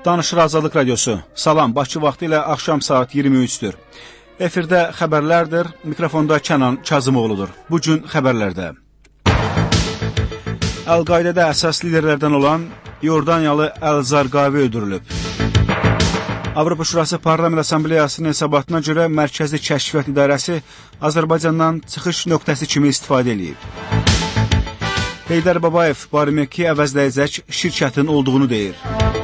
Danışır Azadlıq Radiosu. Salam, Bakı vaxtı ilə axşam saat 23-dür. Efirdə xəbərlərdir, mikrofonda Kənan Kazımoğludur. Bugün xəbərlərdə. Əl-Qaidədə əsas liderlərdən olan Yordaniyalı Əl-Zarqavi öldürülüb. Avropa Şurası Parlament Assambleyasının hesabatına görə Mərkəzi Kəşfiyyat İdarəsi Azərbaycandan çıxış nöqtəsi kimi istifadə edib. Heydər Babayev Barmeki əvəzləyəcək şirkətin olduğunu deyir.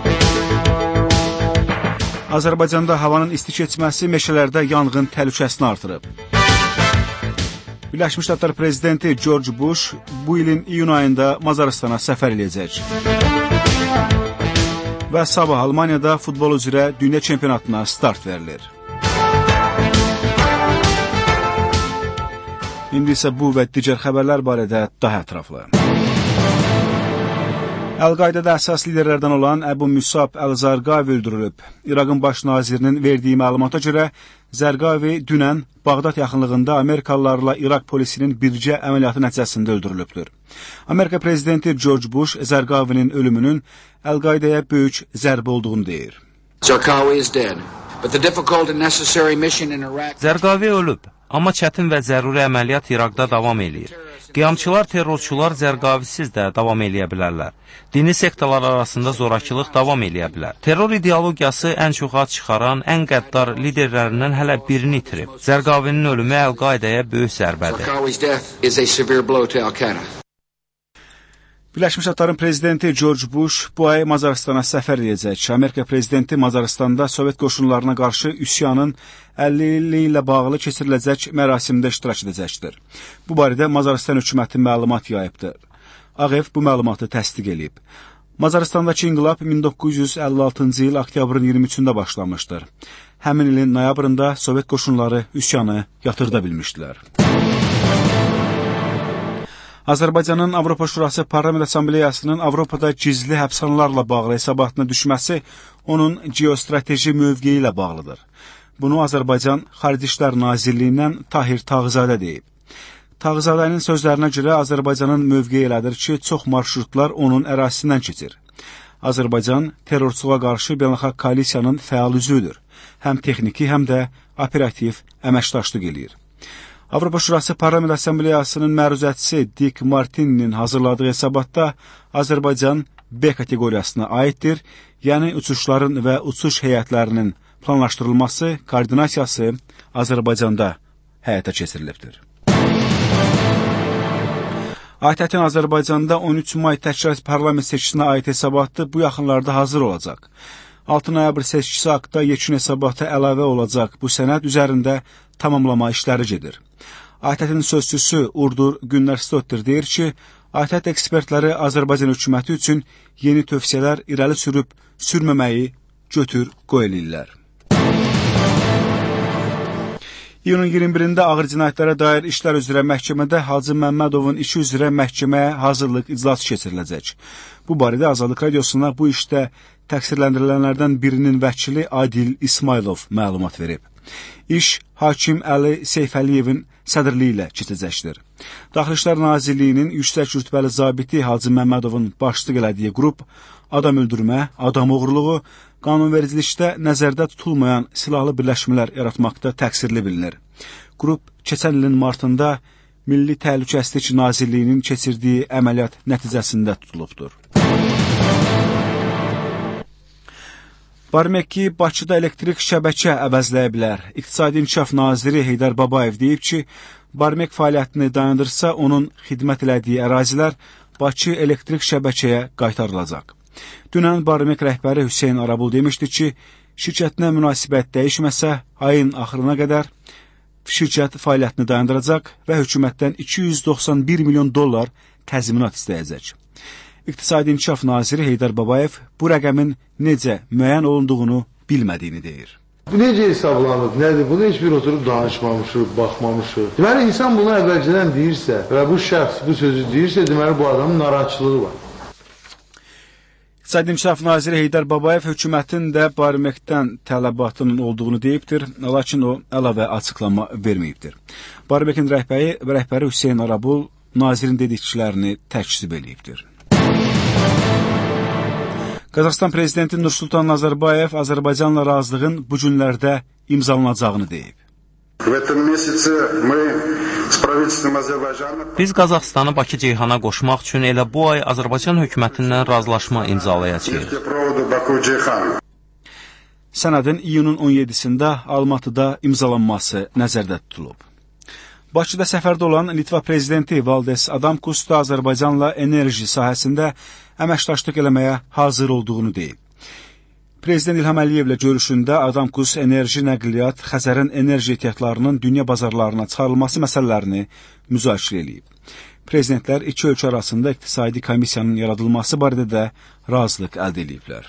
Azərbaycanda havanın isti keçməsi meşələrdə yanğın təhlükəsini artırıb. Birləşmiş Ştatlar Prezidenti George Bush bu ilin iyun ayında Macaristana səfər edəcək. Və sabah Almaniyada futbol üzrə dünya çempionatına start verilir. İndi isə bu və digər xəbərlər barədə daha ətraflı. Əl-Qaidədə əsas liderlərdən olan Əbu Musab Əl-Zarqavi öldürülüb. İraqın baş nazirinin verdiyi məlumata görə Zərqavi dünən Bağdad yaxınlığında Amerikalılarla İraq polisinin birgə əməliyyatı nəticəsində öldürülübdür. Amerika prezidenti George Bush Zərqavinin ölümünün Əl-Qaidəyə böyük zərbə olduğunu deyir. Zərqavi ölüb, amma çətin və zəruri əməliyyat İraqda davam eləyir. Qiyamçılar, terrorçular Zərqavisiz də davam eləyə bilərlər. Dini sektalar arasında zorakılıq davam eləyə bilər. Terror ideologiyası ən çox ad çıxaran, ən qəddar liderlərindən hələ birini itirib. Zərqavinin ölümü Əl-Qaidəyə böyük zərbədir. Birləşmiş Ştatların prezidenti George Bush bu ay Macaristana səfər edəcək. Amerika prezidenti Macaristanda Sovet qoşunlarına qarşı üsyanın 50 ili ilə bağlı keçiriləcək mərasimdə iştirak edəcəkdir. Bu barədə Macaristan hökuməti məlumat yayıbdır. Ağ Ev bu məlumatı təsdiq edib. Macaristandakı inqilab 1956-cı il oktyabrın 23-də başlamışdır. Həmin ilin noyabrında Sovet qoşunları üsyanı yatırda bilmişdilər. Azərbaycanın Avropa Şurası Parlament Assambleyasının Avropada gizli həbsxanalarla bağlı hesabatına düşməsi onun geostrateji mövqeyi ilə bağlıdır. Bunu Azərbaycan Xarici İşlər Nazirliyindən Tahir Tağızadə deyib. Tağızadənin sözlərinə görə Azərbaycanın mövqeyi elədir ki, çox marşrutlar onun ərazisindən keçir. Azərbaycan terrorçuluğa qarşı beynəlxalq koalisiyanın fəal üzvüdür. Həm texniki, həm də operativ əməkdaşlıq eləyir. Avropa Şurası Parlament Assambleyasının məruzətçisi Dick Martininin hazırladığı hesabatda Azərbaycan B kateqoriyasına aiddir, yəni uçuşların və uçuş heyətlərinin planlaşdırılması, koordinasiyası Azərbaycanda həyata keçirilibdir. ATƏT-in Azərbaycanda 13 may təkrar parlament seçkisinə aid hesabatı bu yaxınlarda hazır olacaq. 6 noyabr seçkisi haqda yekun hesabata əlavə olacaq bu sənəd üzərində tamamlama işləri gedir. ATƏT-in sözçüsü Urdur Günlər Stottir deyir ki, ATƏT ekspertləri Azərbaycan hökuməti üçün yeni tövsiyələr irəli sürüb, sürməməyi götür-qoy eləyirlər. İyunun 21-də ağır cinayətlərə dair işlər üzrə məhkəmədə Hacı Məmmədovun işi üzrə məhkəməyə hazırlıq iclası keçiriləcək. Bu barədə Azadlıq Radiosuna bu işdə təqsirləndirilənlərdən birinin vəkili Adil İsmailov məlumat verib. İş hakim Əli Seyfəliyevin sədrliyi ilə keçəcəkdir. Daxili İşlər Nazirliyinin yüksək rütbəli zabiti Hacı Məmmədovun başçılıq elədiyi qrup adam öldürmə, adam oğurluğu, qanunvericilikdə nəzərdə tutulmayan silahlı birləşmələr yaratmaqda təqsirli bilinir. Qrup keçən ilin martında Milli Təhlükəsizlik Nazirliyinin keçirdiyi əməliyyat nəticəsində tutulubdur. Barmeki Bakıda elektrik şəbəkə əvəzləyə bilər. İqtisadi İnkişaf Naziri Heydər Babayev deyib ki, Barmek fəaliyyətini dayandırsa, onun xidmət elədiyi ərazilər Bakı elektrik şəbəkəyə qaytarılacaq. Dünən Barmek rəhbəri Hüseyn Arabul demişdi ki, şirkətinə münasibət dəyişməsə, ayın axırına qədər şirkət fəaliyyətini dayandıracaq və hökumətdən 291 milyon dollar təzminat istəyəcək. İqtisadi İnkişaf Naziri Heydər Babayev bu rəqəmin necə müəyyən olunduğunu bilmədiyini deyir. Bu necə hesablanıb, nədir? Bunu heç bir oturub danışmamışıq, baxmamışıq. Deməli, insan bunu əvvəlcədən deyirsə və bu şəxs bu sözü deyirsə, deməli, bu adamın narahatçılığı var. İqtisadi İnkişaf Naziri Heydər Babayev hökumətin də Barmekdən tələbatının olduğunu deyibdir, lakin o əlavə açıqlama verməyibdir. Barmekin rəhbəri Hüseyn Arabul nazirin dediklərini təkzib eləyibdir. Qazaxıstan prezidenti Nursultan Nazarbayev Azərbaycanla razılığın bu günlərdə imzalanacağını deyib. Biz Qazaxıstanı Bakı-Ceyhana qoşmaq üçün elə bu ay Azərbaycan hökumətindən razılaşma imzalayacağıq. Sənədin iyunun 17-sində Almatıda imzalanması nəzərdə tutulub. Bakıda səfərdə olan Litva prezidenti Valdes Adamkus da Azərbaycanla enerji sahəsində əməkdaşlıq eləməyə hazır olduğunu deyib. Prezident İlham Əliyevlə görüşündə Adamkus enerji nəqliyyat, Xəzərin enerji ehtiyatlarının dünya bazarlarına çıxarılması məsələlərini müzakirə edib. Prezidentlər iki ölkə arasında iqtisadi komissiyanın yaradılması barədə də razılıq əldə ediblər.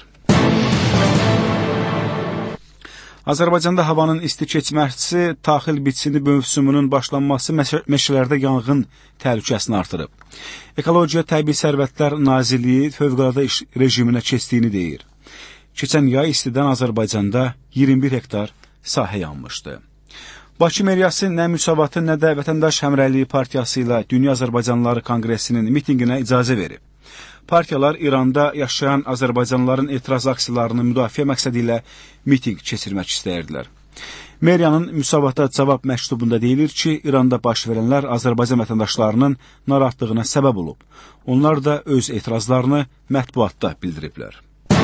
Azərbaycanda havanın isti keçməsi taxıl biçini mövsümünün başlanması meşələrdə yanğın təhlükəsini artırıb. Ekologiya Təbii Sərvətlər Nazirliyi fövqəladə iş rejiminə keçdiyini deyir. Keçən yay istidən Azərbaycanda 21 hektar sahə yanmışdı. Bakı meriyası nə Müsavatı, nə də Vətəndaş Həmrəyliyi Partiyası ilə Dünya Azərbaycanlıları Konqresinin mitinginə icazə verib. Partiyalar İranda yaşayan Azərbaycanlıların etiraz aksiyalarını müdafiə məqsədi ilə miting keçirmək istəyirdilər. Meriyanın Müsavata cavab məktubunda deyilir ki, İranda baş verənlər Azərbaycan vətəndaşlarının narahatlığına səbəb olub. Onlar da öz etirazlarını mətbuatda bildiriblər.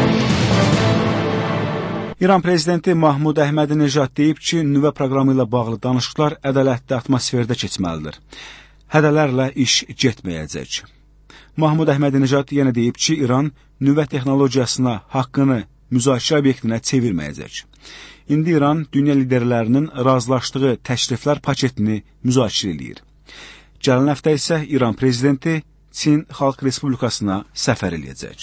İran prezidenti Mahmud Əhmədinejad deyib ki, nüvə proqramı ilə bağlı danışıqlar ədalətli atmosferdə keçməlidir. Hədələrlə iş getməyəcək. Mahmud Əhmədinejad yenə deyib ki, İran nüvə texnologiyasına haqqını müzakirə obyektinə çevirməyəcək. İndi İran dünya liderlərinin razılaşdığı təkliflər paketini müzakirə edir. Gələn həftə isə İran prezidenti Çin Xalq Respublikasına səfər eləyəcək.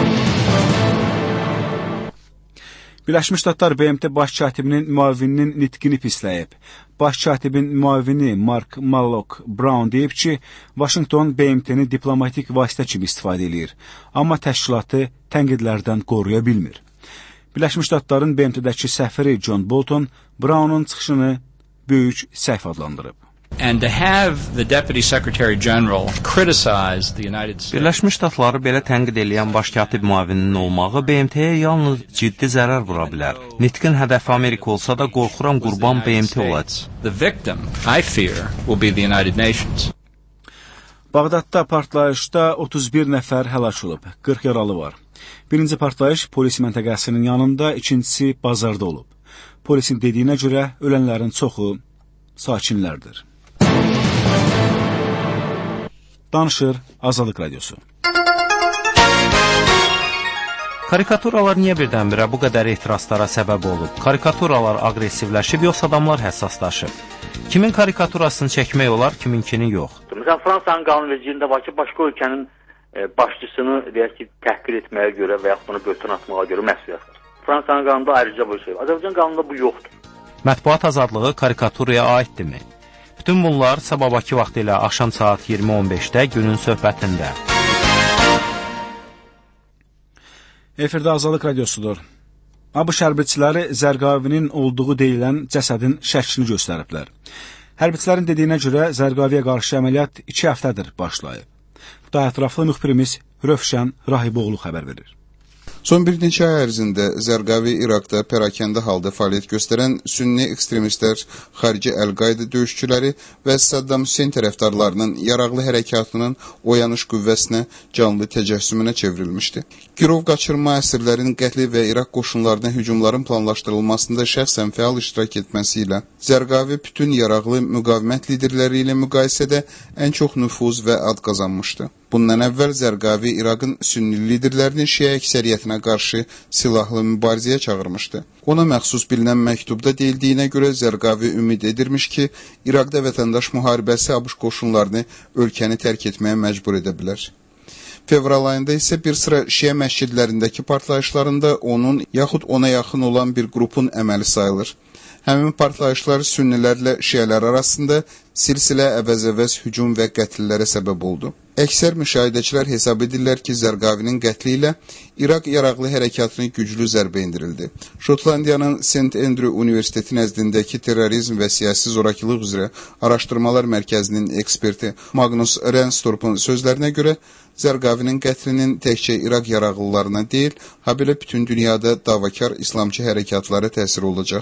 Birləşmiş Ştatlar BMT baş katibinin müavininin nitqini pisləyib. Baş katibin müavini Mark Mallock Brown deyib ki, Washington BMT-ni diplomatik vasitə kimi istifadə edir, amma təşkilatı tənqidlərdən qoruya bilmir. Birləşmiş Ştatların BMT-dəki səfiri John Bolton Brown'un çıxışını böyük səhv adlandırıb. Birləşmiş Ştatları belə tənqid edən baş katib müavininin olmağı BMT-yə yalnız ciddi zərər vura bilər. Nitqin hədəfi Amerika olsa da qorxuram qurban BMT olacaq. Bağdadda partlayışda 31 nəfər həlak olub, 40 yaralı var. Birinci partlayış polis məntəqəsinin yanında, ikincisi bazarda olub. Polisin dediyinə görə ölənlərin çoxu sakinlərdir. Danışır Azadlıq Radiosu. Karikaturalar niyə birdən-birə bu qədər etirazlara səbəb olub? Karikaturalar aqressivləşib, yoxsa adamlar həssaslaşıb? Kimin karikaturasını çəkmək olar, kiminkini yox? Məsələn, Fransanın qanunvericiliyində var ki, başqa ölkənin başçısını deyək ki, təhqir etməyə görə və yaxud bunu böhtan atmağa görə məsuliyyət var. Fransanın qanununda ayrıca bu şey var. Azərbaycan qanununda bu yoxdur. Mətbuat azadlığı karikaturaya aiddirmi? Bütün bunlar sabah Bakı vaxtı ilə axşam saat 20:15-də günün söhbətində. Efirdə Azadlıq Radiosudur. ABŞ hərbçiləri Zərqavinin olduğu deyilən cəsədin şəklini göstəriblər. Hərbçilərin dediyinə görə Zərqaviyə qarşı əməliyyat 2 həftədir başlayıb. Daha ətraflı müxbirimiz Rövşən Rahiboğlu xəbər verir. Son bir neçə ay ərzində Zərqavi İraqda pərakəndə halda fəaliyyət göstərən sünni ekstremistlər, xarici Əl-Qayda döyüşçüləri və Saddam Hüseyn tərəfdarlarının yaraqlı hərəkatının oyanış qüvvəsinə, canlı təcəssümünə çevrilmişdi. Girov qaçırma, əsirlərin qətli və İraq qoşunlarına hücumların planlaşdırılmasında şəxsən fəal iştirak etməsi ilə Zərqavi bütün yaraqlı müqavimət liderləri ilə müqayisədə ən çox nüfuz və ad qazanmışdı. Bundan əvvəl Zərqavi İraqın sünni liderlərini şiə əksəriyyətinə qarşı silahlı mübarizəyə çağırmışdı. Ona məxsus bilinən məktubda deyildiyinə görə Zərqavi ümid edirmiş ki, İraqda vətəndaş müharibəsi ABŞ qoşunlarını ölkəni tərk etməyə məcbur edə bilər. Fevral ayında isə bir sıra şiə məscidlərindəki partlayışlarında onun yaxud ona yaxın olan bir qrupun əməli sayılır. Həmin partlayışlar sünnilərlə şiələr arasında silsilə əvəz-əvəz hücum və qətllərə səbəb oldu. Əksər müşahidəçilər hesab edirlər ki, Zərqavinin qətli ilə İraq yaraqlı hərəkatına güclü zərbə endirildi. Şotlandiyanın St. Andrew Universiteti nəzdindəki terrorizm və siyasi zorakılıq üzrə araşdırmalar mərkəzinin eksperti Magnus Renstorp'un sözlərinə görə Zərqavinin qətlinin təkcə İraq yaraqlılarına deyil, habelə bütün dünyada davakar İslamçı hərəkatlara təsir olacaq.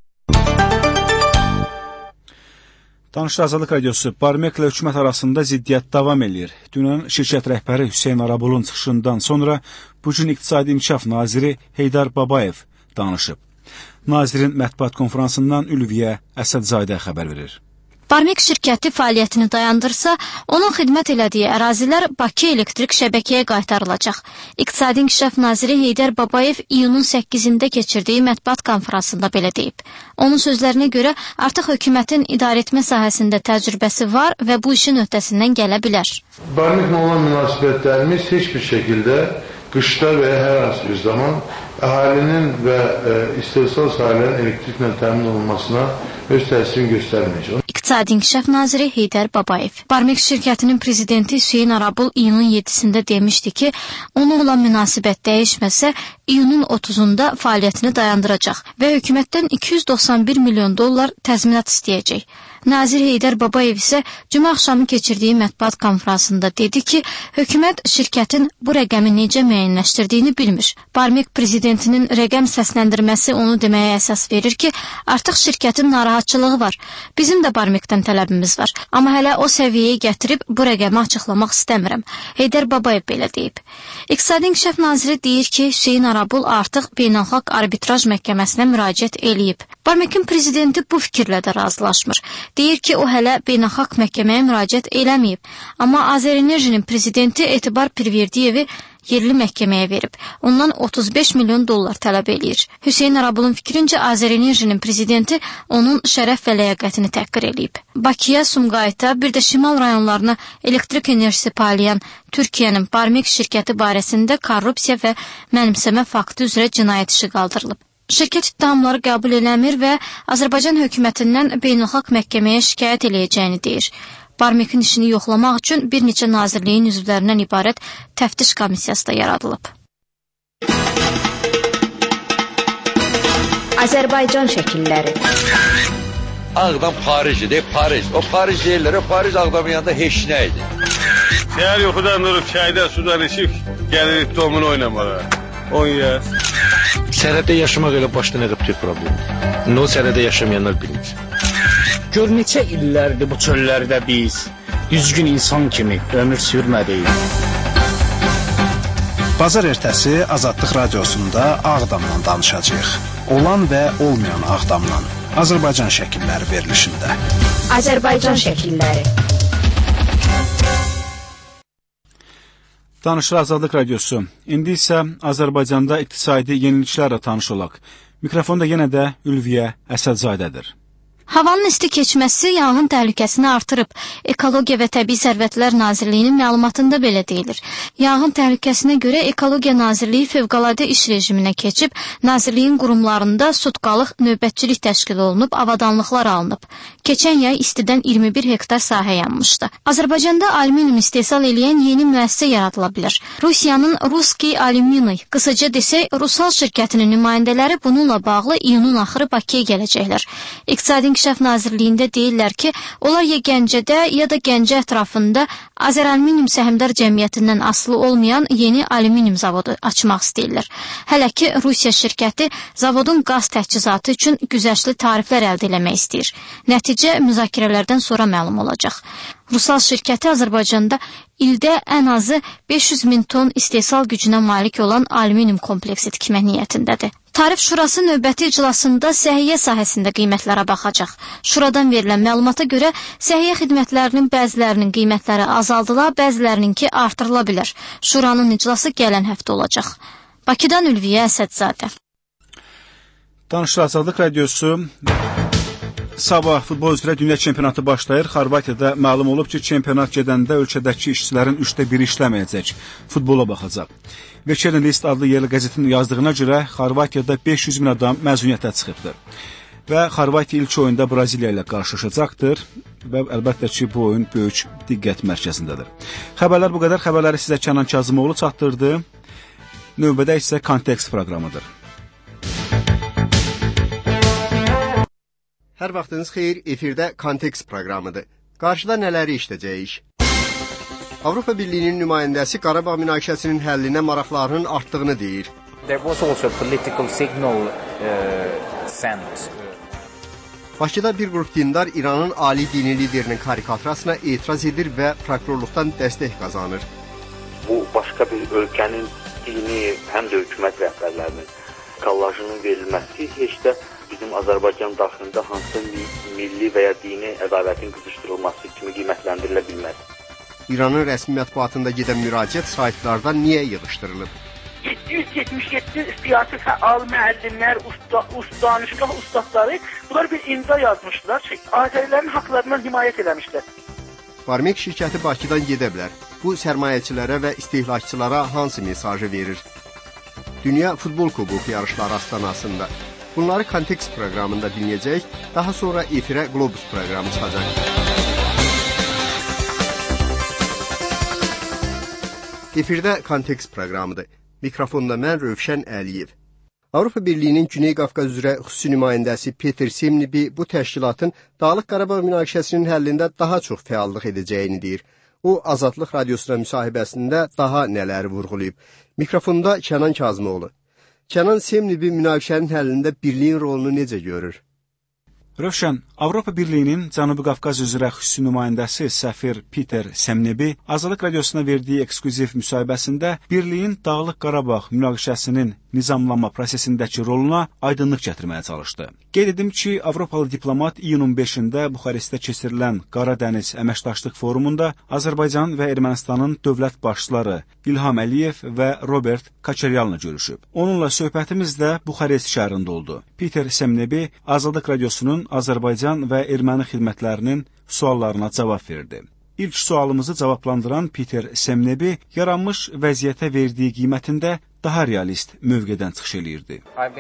Danışıq Azadlıq Radiosu Barmeklə hökumət arasında ziddiyyət davam edir. Dünən şirkət rəhbəri Hüseyn Arabulun çıxışından sonra bu gün İqtisadi İnkişaf Naziri Heydar Babayev danışıb. Nazirin mətbuat konferansından Ülviyə Əsədzadə xəbər verir. Barmek şirkəti fəaliyyətini dayandırsa, onun xidmət elədiyi ərazilər Bakı elektrik şəbəkəyə qaytarılacaq. İqtisadi İnkişaf Naziri Heydar Babayev iyunun 8-də keçirdiyi mətbuat konferansında belə deyib. Onun sözlərinə görə artıq hökumətin idarəetmə sahəsində təcrübəsi var və bu işin öhdəsindən gələ bilər. Barmeklə olan münasibətlərimiz heç bir şəkildə qışda və ya hər hansı bir zaman əhalinin və istehsal sahələrin elektriklə təmin olunmasına öz təsirini göstərməyəcək. İqtisadi İnkişaf Naziri Heydar Babayev. Barmek şirkətinin prezidenti Hüseyn Arabul iyunun 7-sində demişdi ki, ona olan münasibət dəyişməsə, iyunun 30-da fəaliyyətini dayandıracaq və hökumətdən 291 milyon dollar təzminat istəyəcək. Nazir Heydar Babayev isə cümə axşamı keçirdiyi mətbuat konferansında dedi ki, hökumət şirkətin bu rəqəmi necə müəyyənləşdirdiyini bilmir. Barmek prezidentinin rəqəm səsləndirməsi onu deməyə əsas verir ki, artıq şirkətin narahatçılığı var. Bizim də Barmekdən tələbimiz var. Amma hələ o səviyyəyə gətirib bu rəqəmi açıqlamaq istəmirəm. Heydar Babayev belə deyib. İqtisadi İnkişaf Naziri deyir ki, Hüseyn Arabul artıq beynəlxalq arbitraj məhkəməsinə müraciət eləyib. Barmekin prezidenti bu fikirlə də razılaşmır. Deyir ki, o hələ beynəlxalq məhkəməyə müraciət eləməyib. Amma Azərenerjinin prezidenti Etibar Pirverdiyevi yerli məhkəməyə verib. Ondan 35 milyon dollar tələb eləyir. Hüseyn Arabulun fikrincə Azərenerjinin prezidenti onun şərəf və ləyaqətini təhqir eləyib. Bakıya, Sumqayıta, bir də şimal rayonlarına elektrik enerjisi paylayan Türkiyənin Barmek şirkəti barəsində korrupsiya və mənimsəmə faktı üzrə cinayət işi qaldırılıb. Şirkət ittihamları qəbul eləmir və Azərbaycan hökumətindən beynəlxalq məhkəməyə şikayət eləyəcəyini deyir. Barmekin işini yoxlamaq üçün bir neçə nazirliyin üzvlərindən ibarət təftiş komissiyası da yaradılıb. Azərbaycan şəkilləri. Ağdam Paris'dir, Paris. O Paris deyirlər, o Paris Ağdamın yanında heç nə idi. Səhər yuxudan durub çayda sudan içib, gəlirik domunu oynamağa. 10 yaş. Sərhəddə yaşamaq elə başdan əqib bir problemdir. O sərhəddə yaşamayanlar bilmir. Gör neçə illərdir bu çöllərdə biz düzgün insan kimi ömür sürmədik. Bazar ertəsi Azadlıq Radiosunda Ağdamdan danışacağıq. Olan və olmayan Ağdamdan. Azərbaycan şəkilləri verilişində. Azərbaycan şəkilləri. Danışıq Azadlıq Radiosu. İndi isə Azərbaycanda iqtisadi yeniliklərlə tanış olaq. Mikrofonda yenə də Ülviyə Əsədzadədir. Havanın isti keçməsi yanğın təhlükəsini artırıb. Ekologiya və Təbii Sərvətlər Nazirliyinin məlumatında belə deyilir. Yanğın təhlükəsinə görə Ekologiya Nazirliyi fövqəladə iş rejiminə keçib, Nazirliyin qurumlarında sutqalıq növbətçilik təşkil olunub, avadanlıqlar alınıb. Keçən yay istidən 21 hektar sahə yanmışdı. Azərbaycanda alüminium istehsal eləyən yeni müəssisə yaradıla bilər. Rusiyanın Ruski Alüminiy, qısaca desək, Rusal şirkətinin nümayəndələri bununla bağlı iyunun axırı Bakıya gələcəklər. İqtisadi İnkişaf Nazirliyində deyirlər ki, onlar ya Gəncədə, ya da Gəncə ətrafında Azəralüminium Səhmdar Cəmiyyətindən asılı olmayan yeni alüminium zavodu açmaq istəyirlər. Hələ ki, Rusiya şirkəti zavodun qaz təchizatı üçün güzəştli tariflər əldə eləmək istəyir. Nəticə müzakirələrdən sonra məlum olacaq. Rusal şirkəti Azərbaycanda ildə ən azı 500 min ton istehsal gücünə malik olan alüminium kompleksi tikmək niyyətindədir. Tarif Şurası növbəti iclasında səhiyyə sahəsində qiymətlərə baxacaq. Şuradan verilən məlumata görə səhiyyə xidmətlərinin bəzilərinin qiymətləri azaldıla, bəzilerininki artırıla bilər. Şuranın iclası gələn həftə olacaq. Bakıdan Ülviyə Əsədzadə. Danışıq Azadlıq Radiosu. Sabah futbol üzrə dünya çempionatı başlayır. Xorvatiyada məlum olub ki, çempionat gedəndə ölkədəki işçilərin 1/3 işləməyəcək. Futbola baxacaq. Večernji List adlı yerli qəzetin yazdığına görə Xorvatiyada 500 min adam məzuniyyətə çıxıbdır. və Xorvatiya ilk oyunda Braziliya ilə qarşılaşacaqdır və əlbəttə ki, bu oyun böyük diqqət mərkəzindədir. Xəbərlər bu qədər. Xəbərləri sizə Kənan Kazımoğlu çatdırdı. Növbədə isə Kontekst proqramıdır. Hər vaxtınız xeyir, efirdə Kontekst proqramıdır. Qarşıda nələri işləyəcəyik? Avropa Birliyinin nümayəndəsi Qarabağ münaqişəsinin həllinə maraqlarının artdığını deyir. There was also a political signal sent. Bakıda bir qrup dindar İranın ali dini liderinin karikaturasına etiraz edir və prokurorluqdan dəstək qazanır. Bu başqa bir ölkənin dini, həm də hökumət rəhbərlərinin kallajının verilməsi heç də bizim Azərbaycan daxilində hansı milli və ya dini ədalətin qızışdırılması kimi qiymətləndirilə bilməz. İranın rəsmi mətbuatında gedən müraciət saytlardan niyə yığışdırılıb? 777 siyasi fəal, müəllimlər, danışgah ustadları bunlar bir imza yazmışlar. Azərilərin haqlarından himayət eləmişlər. Barmek şirkəti Bakıdan gedə bilər. Bu sərmayəçilərə və istehlakçılara hansı mesajı verir? Dünya Futbol Kuboku yarışları astanasında. Bunları Kontekst proqramında dinləyəcək, daha sonra efirə Globus proqramı çıxacaq. Efirdə Kontekst proqramıdır. Mikrofonda mən Rövşən Əliyev. Avropa Birliyinin Güney Qafqaz üzrə xüsusi nümayəndəsi Peter Semnebi bu təşkilatın Dağlıq Qarabağ münaqişəsinin həllində daha çox fəallıq edəcəyini deyir. O, Azadlıq Radiosuna müsahibəsində daha nələri vurğulayıb. Mikrofonda Kənan Kazımoğlu. Kənan, Semnebi münaqişənin həllində birliyin rolunu necə görür? Rövşən, Avropa Birliyinin Cənubi Qafqaz üzrə xüsusi nümayəndəsi səfir Peter Semnebi Azadlıq Radiosuna verdiyi ekskluziv müsahibəsində birliyin Dağlıq Qarabağ münaqişəsinin nizamlanma prosesindəki roluna aydınlıq gətirməyə çalışdı. Qeyd edim ki, Avropalı diplomat iyunun 5-də Buxarestdə keçirilən Qara Dəniz Əməkdaşlıq Forumunda Azərbaycan və Ermənistanın dövlət başçıları İlham Əliyev və Robert Koçaryanla görüşüb. Onunla söhbətimiz də Buxarest şəhərində oldu. Peter Semnebi Azadlıq Radiosunun Azərbaycan və erməni xidmətlərinin suallarına cavab verdi. İlk sualımızı cavablandıran Peter Semnebi yaranmış vəziyyətə verdiyi qiymətində daha realist mövqedən çıxış eləyirdi.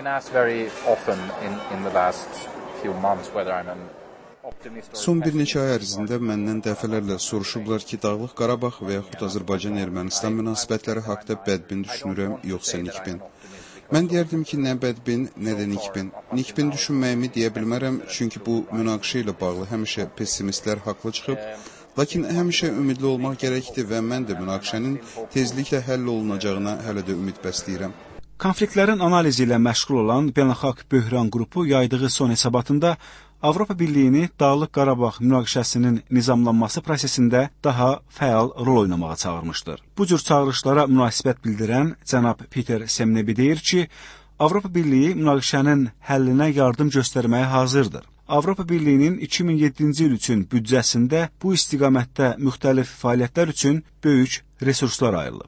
Son bir neçə ay ərzində məndən dəfələrlə soruşublar ki, Dağlıq Qarabağ və yaxud Azərbaycan-Ermənistan münasibətləri haqda bədbin düşünürəm, yoxsa nikbin. Mən deyərdim ki, nə bədbin, nə də nikbin. Nikbin düşünməyimi deyə bilmərəm, çünki bu münaqişə ilə bağlı həmişə pessimistlər haqlı çıxıb, lakin həmişə ümidli olmaq gərəkdir və mən də münaqişənin tezliklə həll olunacağına hələ də ümid bəsləyirəm. Konfliktlərin analizi ilə məşğul olan Beynəlxalq Böhran qrupu yaydığı son hesabatında Avropa Birliyini Dağlıq Qarabağ münaqişəsinin nizamlanması prosesində daha fəal rol oynamağa çağırmışdır. Bu cür çağırışlara münasibət bildirən cənab Peter Semnebi deyir ki, Avropa Birliyi münaqişənin həllinə yardım göstərməyə hazırdır. Avropa Birliyinin 2007-ci il üçün büdcəsində bu istiqamətdə müxtəlif fəaliyyətlər üçün böyük resurslar ayrılıb.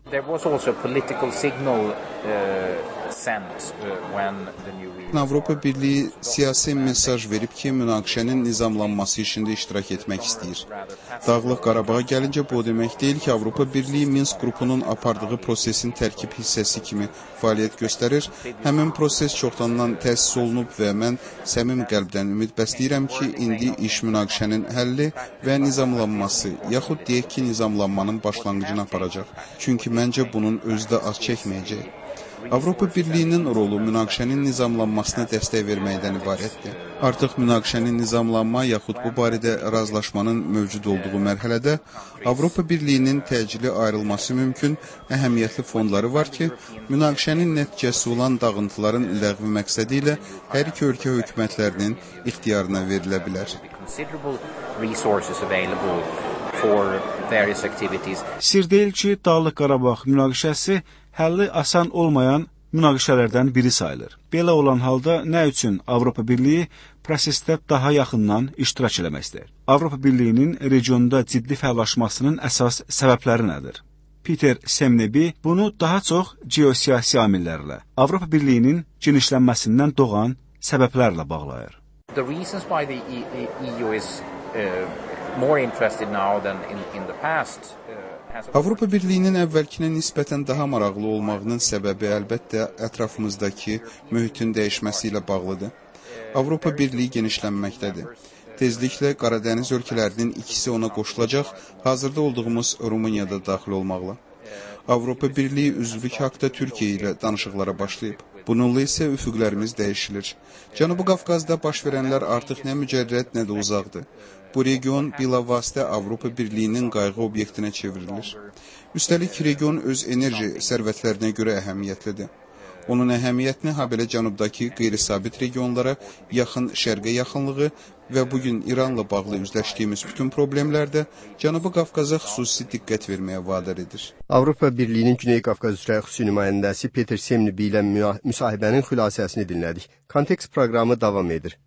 Avropa Birliyi siyasi mesaj verib ki, münaqişənin nizamlanması işində iştirak etmək istəyir. Dağlıq Qarabağa gəlincə bu demək deyil ki, Avropa Birliyi Minsk qrupunun apardığı prosesin tərkib hissəsi kimi fəaliyyət göstərir. Həmin proses çoxdandan təsis olunub və mən səmim qəlbdən ümid bəsləyirəm ki, indi iş münaqişənin həlli və nizamlanması, yaxud deyək ki, nizamlanmanın başlanğıcını aparacaq. Çünki məncə bunun özü də az çəkməyəcək. Avropa Birliyinin rolu münaqişənin nizamlanmasına dəstək verməkdən ibarətdir. Artıq münaqişənin nizamlanma yaxud bu barədə razılaşmanın mövcud olduğu mərhələdə Avropa Birliyinin təcili ayrılması mümkün əhəmiyyətli fondları var ki, münaqişənin nəticəsi olan dağıntıların ləğvi məqsədi ilə hər iki ölkə hökumətlərinin ixtiyarına verilə bilər. Sir deyil ki, Dağlıq Qarabağ münaqişəsi həlli asan olmayan münaqişələrdən biri sayılır. Belə olan halda nə üçün Avropa Birliyi prosesdə daha yaxından iştirak eləmək istəyir? Avropa Birliyinin regionda ciddi fəallaşmasının əsas səbəbləri nədir? Peter Semnebi bunu daha çox geosiyasi amillərlə, Avropa Birliyinin genişlənməsindən doğan səbəblərlə bağlayır. The reasons why the EU is more interested now than in the past. Avropa Birliyinin əvvəlkinə nisbətən daha maraqlı olmağının səbəbi əlbəttə ətrafımızdakı mühitin dəyişməsi ilə bağlıdır. Avropa Birliyi genişlənməkdədir. Tezliklə Qaradəniz ölkələrinin ikisi ona qoşulacaq, hazırda olduğumuz Rumuniyada daxil olmaqla. Avropa Birliyi üzvlük haqda Türkiyə ilə danışıqlara başlayıb. Bununla isə üfüqlərimiz dəyişilir. Cənubi Qafqazda baş verənlər artıq nə mücərrəd, nə də uzaqdır. Bu region bilavasitə Avropa Birliyinin qayğı obyektinə çevrilir. Üstəlik, region öz enerji sərvətlərinə görə əhəmiyyətlidir. Onun əhəmiyyətini habelə cənubdakı qeyri-sabit regionlara, yaxın şərqə yaxınlığı və bugün İranla bağlı üzləşdiyimiz bütün problemlərdə Cənubi Qafqaza xüsusi diqqət verməyə vadar edir. Avropa Birliyinin Güney Qafqaz üzrə xüsusi nümayəndəsi Peter Semnibi ilə müsahibənin xülasəsini dinlədik. Kontekst proqramı davam edir.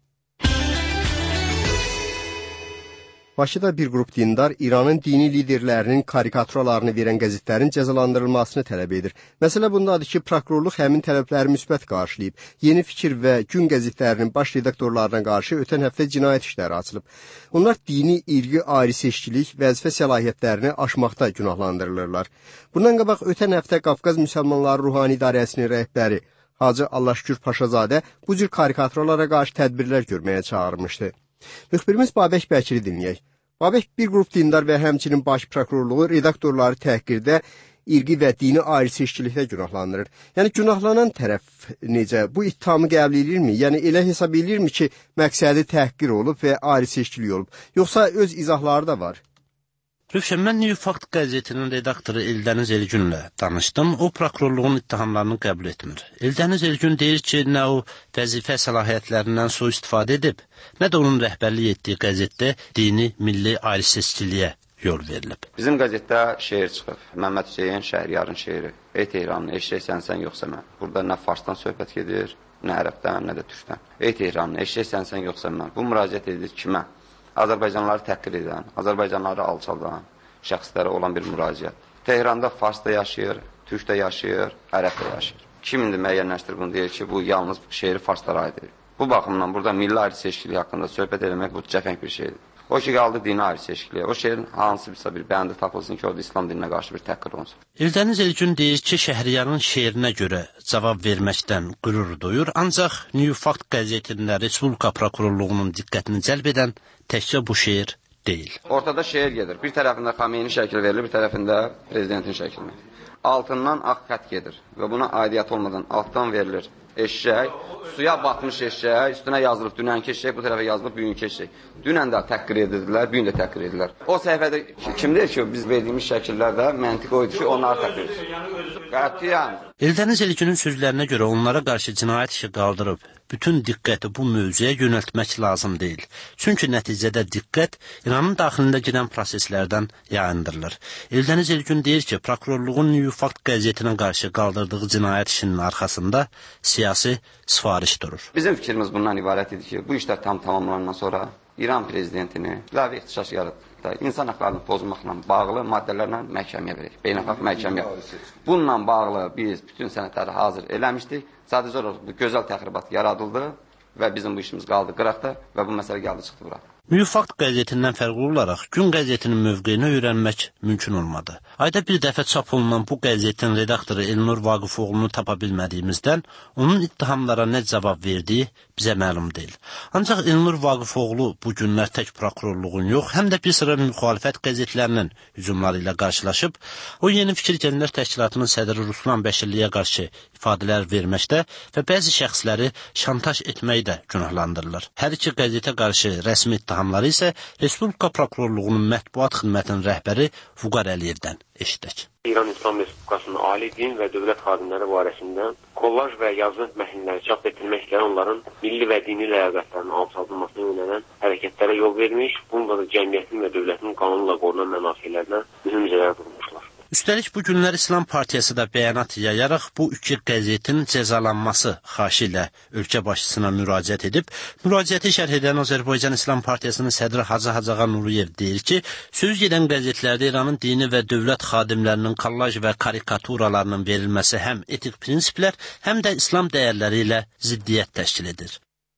Bakıda bir qrup dindar İranın dini liderlərinin karikaturalarını verən qəzetlərin cəzalandırılmasını tələb edir. Məsələ bundadır ki, prokurorluq həmin tələbləri müsbət qarşılayıb. Yeni Fikir və Gün qəzetlərinin baş redaktorlarına qarşı ötən həftə cinayət işləri açılıb. Onlar dini, irqi, ayrı-seçkilik, vəzifə səlahiyyətlərini aşmaqda günahlandırılırlar. Bundan qabaq ötən həftə Qafqaz Müsəlmanları Ruhani İdarəsinin rəhbəri Hacı Allahşükür Paşazadə bu cür karikaturalara qarşı tədbirlər görməyə çağırmışdı. Müxbirimiz Babək Bəkiri dinləyək. Babək, bir qrup dindar və həmçinin baş prokurorluğu redaktorları təhqirdə, irqi və dini ayrı-seçkilikdə günahlandırır. Yəni, günahlanan tərəf necə? Bu ittihamı qəbul edirmi? Yəni, elə hesab edirmi ki, məqsədi təhqir olub və ayrı-seçkilik olub? Yoxsa öz izahları da var? Rövşən, mən New Fact qəzetinin redaktoru Eldəniz Elgünlə danışdım. O, prokurorluğun ittihamlarını qəbul etmir. Eldəniz Elgün deyir ki, nə o vəzifə səlahiyyətlərindən sui-istifadə edib, nə də onun rəhbərlik etdiyi qəzetdə dini, milli ayrı-seçkiliyə yol verilib. Bizim qəzetdə şeir çıxıb. Məmməd Hüseyin Şəhriyarın şeiri. Ey Tehranlı, eşşək sən yoxsa mən. Burada nə farsdan söhbət gedir, nə ərəbdən, nə də türkdən. Ey Tehranlı, eşşək sən yoxsa mən. Bu müraciət edilir kimə? Azərbaycanlıları təhqir edən, Azərbaycanlıları alçaldan şəxslərə olan bir müraciət. Tehranda fars da yaşayır, türk də yaşayır, ərəb də yaşayır. Kim indi müəyyənləşdir bunu deyir ki, bu yalnız şeiri farslara aiddir. Bu baxımdan burada milli ayrı-seçkiliyi haqqında söhbət etmək bu cəfəng bir şeydir. O ki, qaldı dini ayrı-seçkiliyə. O şeirin hansısa bir bəndi tapılsın ki, o da İslam dininə qarşı bir təhqir olunsun. Eldəniz Elgün deyir ki, Şəhriyarın şeirinə görə cavab verməkdən qürur duyur, ancaq New Fact qəzetində Respublika Prokurorluğunun diqqətini cəlb edən təkcə bu şeir deyil. Ortada şeir gedir. Bir tərəfində Xameyni şəkil verilir, bir tərəfində prezidentin şəkili. Altından ağ xət gedir və buna aidiyyat olmadan altdan verilir. Eşşək, suya batmış eşşək, üstünə yazılıb dünənki eşşək, bu tərəfə yazılıb bugünkü eşşək. Dünən də təhqir edildilər, bugün də təhqir edildilər. O səhifədə kim deyir ki, biz verdiyimiz şəkillərdə məntiq oydu ki, onları təhqir edir. Qətiyyən. Eldəniz Elgünün sözlərinə görə onlara qarşı cinayət işi qaldırıb, bütün diqqəti bu mövzuya yönəltmək lazım deyil. Çünki nəticədə diqqət İranın daxilində gedən proseslərdən yayındırılır. Eldəniz Elgün deyir ki, prokurorluğun New Fact qəzetinə qarşı qaldırdığı cinayət işinin arxasında siyasi sifariş durur. Bizim fikrimiz bundan ibarət idi ki, bu işlər tam tamamlanandan sonra İran prezidentini ləvi ixtişaş yaratdı. İnsan haqlarını pozmaqla bağlı maddələrlə məhkəməyə verək. Beynəlxalq məhkəməyə. Bununla bağlı biz bütün sənədləri hazır eləmişdik. Sadəcə olaraq bu gözəl təxribat yaradıldı və bizim bu işimiz qaldı qıraqda və bu məsələ gəldi çıxdı bura. New Fact qəzetindən fərqli olaraq Gün qəzetinin mövqeyini öyrənmək mümkün olmadı. Ayda bir dəfə çap olunan bu qəzetin redaktoru Elnur Vaqifoğlunu tapa bilmədiyimizdən onun ittihamlara nə cavab verdiyi bizə məlum deyil. Ancaq Elnur Vaqifoğlu bu günlər tək prokurorluğun yox, həm də bir sıra müxalifət qəzetlərinin hücumları ilə qarşılaşıb, o Yeni Fikir Gənclər Təşkilatının sədri Ruslan Bəşirliyə qarşı ifadələr verməkdə və bəzi şəxsləri şantaj etməkdə günahlandırılır. Hər iki qəzetə qarşı rəsmi ittihamları isə Respublika Prokurorluğunun mətbuat xidmətinin rəhbəri Vüqar Əliyevdən eşidək. İran İslam Respublikasının ali din və dövlət xadimləri barəsində kollaj və yazı mətnləri çap etdirməklə onların milli və dini ləyaqətlərinin alçaldılmasına yönələn hərəkətlərə yol vermiş, bununla da cəmiyyətin və dövlətin qanunla qorunan mənafelərinə mühüm zərər vurmuşlar. Üstəlik bu günlər İslam Partiyası da bəyanat yayaraq bu iki qəzetin cəzalanması xahişi ilə ölkə başçısına müraciət edib. Müraciəti şərh edən Azərbaycan İslam Partiyasının sədri Hacı Hacıağa Nuriyev deyir ki, söz gedən qəzetlərdə İranın dini və dövlət xadimlərinin kollaj və karikaturalarının verilməsi həm etik prinsiplər, həm də İslam dəyərləri ilə ziddiyyət təşkil edir.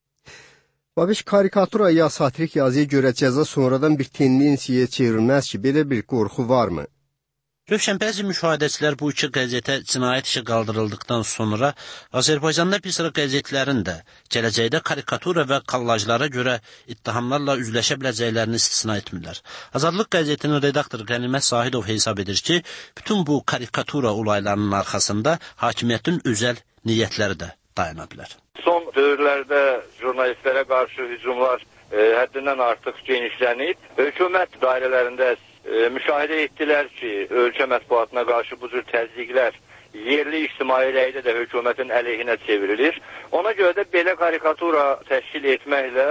Babiş, karikatura ya satirik yazıya görə cəza sonradan bir tendensiyaya çevrilməz ki, belə bir qorxu varmı? Rövşən, bəzi müşahidəçilər bu iki qəzetə cinayət işi qaldırıldıqdan sonra Azərbaycanda bir sıra qəzetlərin də gələcəkdə karikatura və kollajlara görə ittihamlarla üzləşə biləcəklərini istisna etmirlər. Azadlıq qəzetinin redaktoru Qənimət Zahidov hesab edir ki, bütün bu karikatura olaylarının arxasında hakimiyyətin özəl niyyətləri də dayana bilər. Son dövrlərdə jurnalistlərə qarşı hücumlar həddindən artıq genişlənib. Hökumət dairələrində müşahidə etdilər ki, ölkə mətbuatına qarşı bu cür təzyiqlər yerli ictimai rəydə də hökumətin əleyhinə çevrilir. Ona görə də belə karikatura təşkil etməklə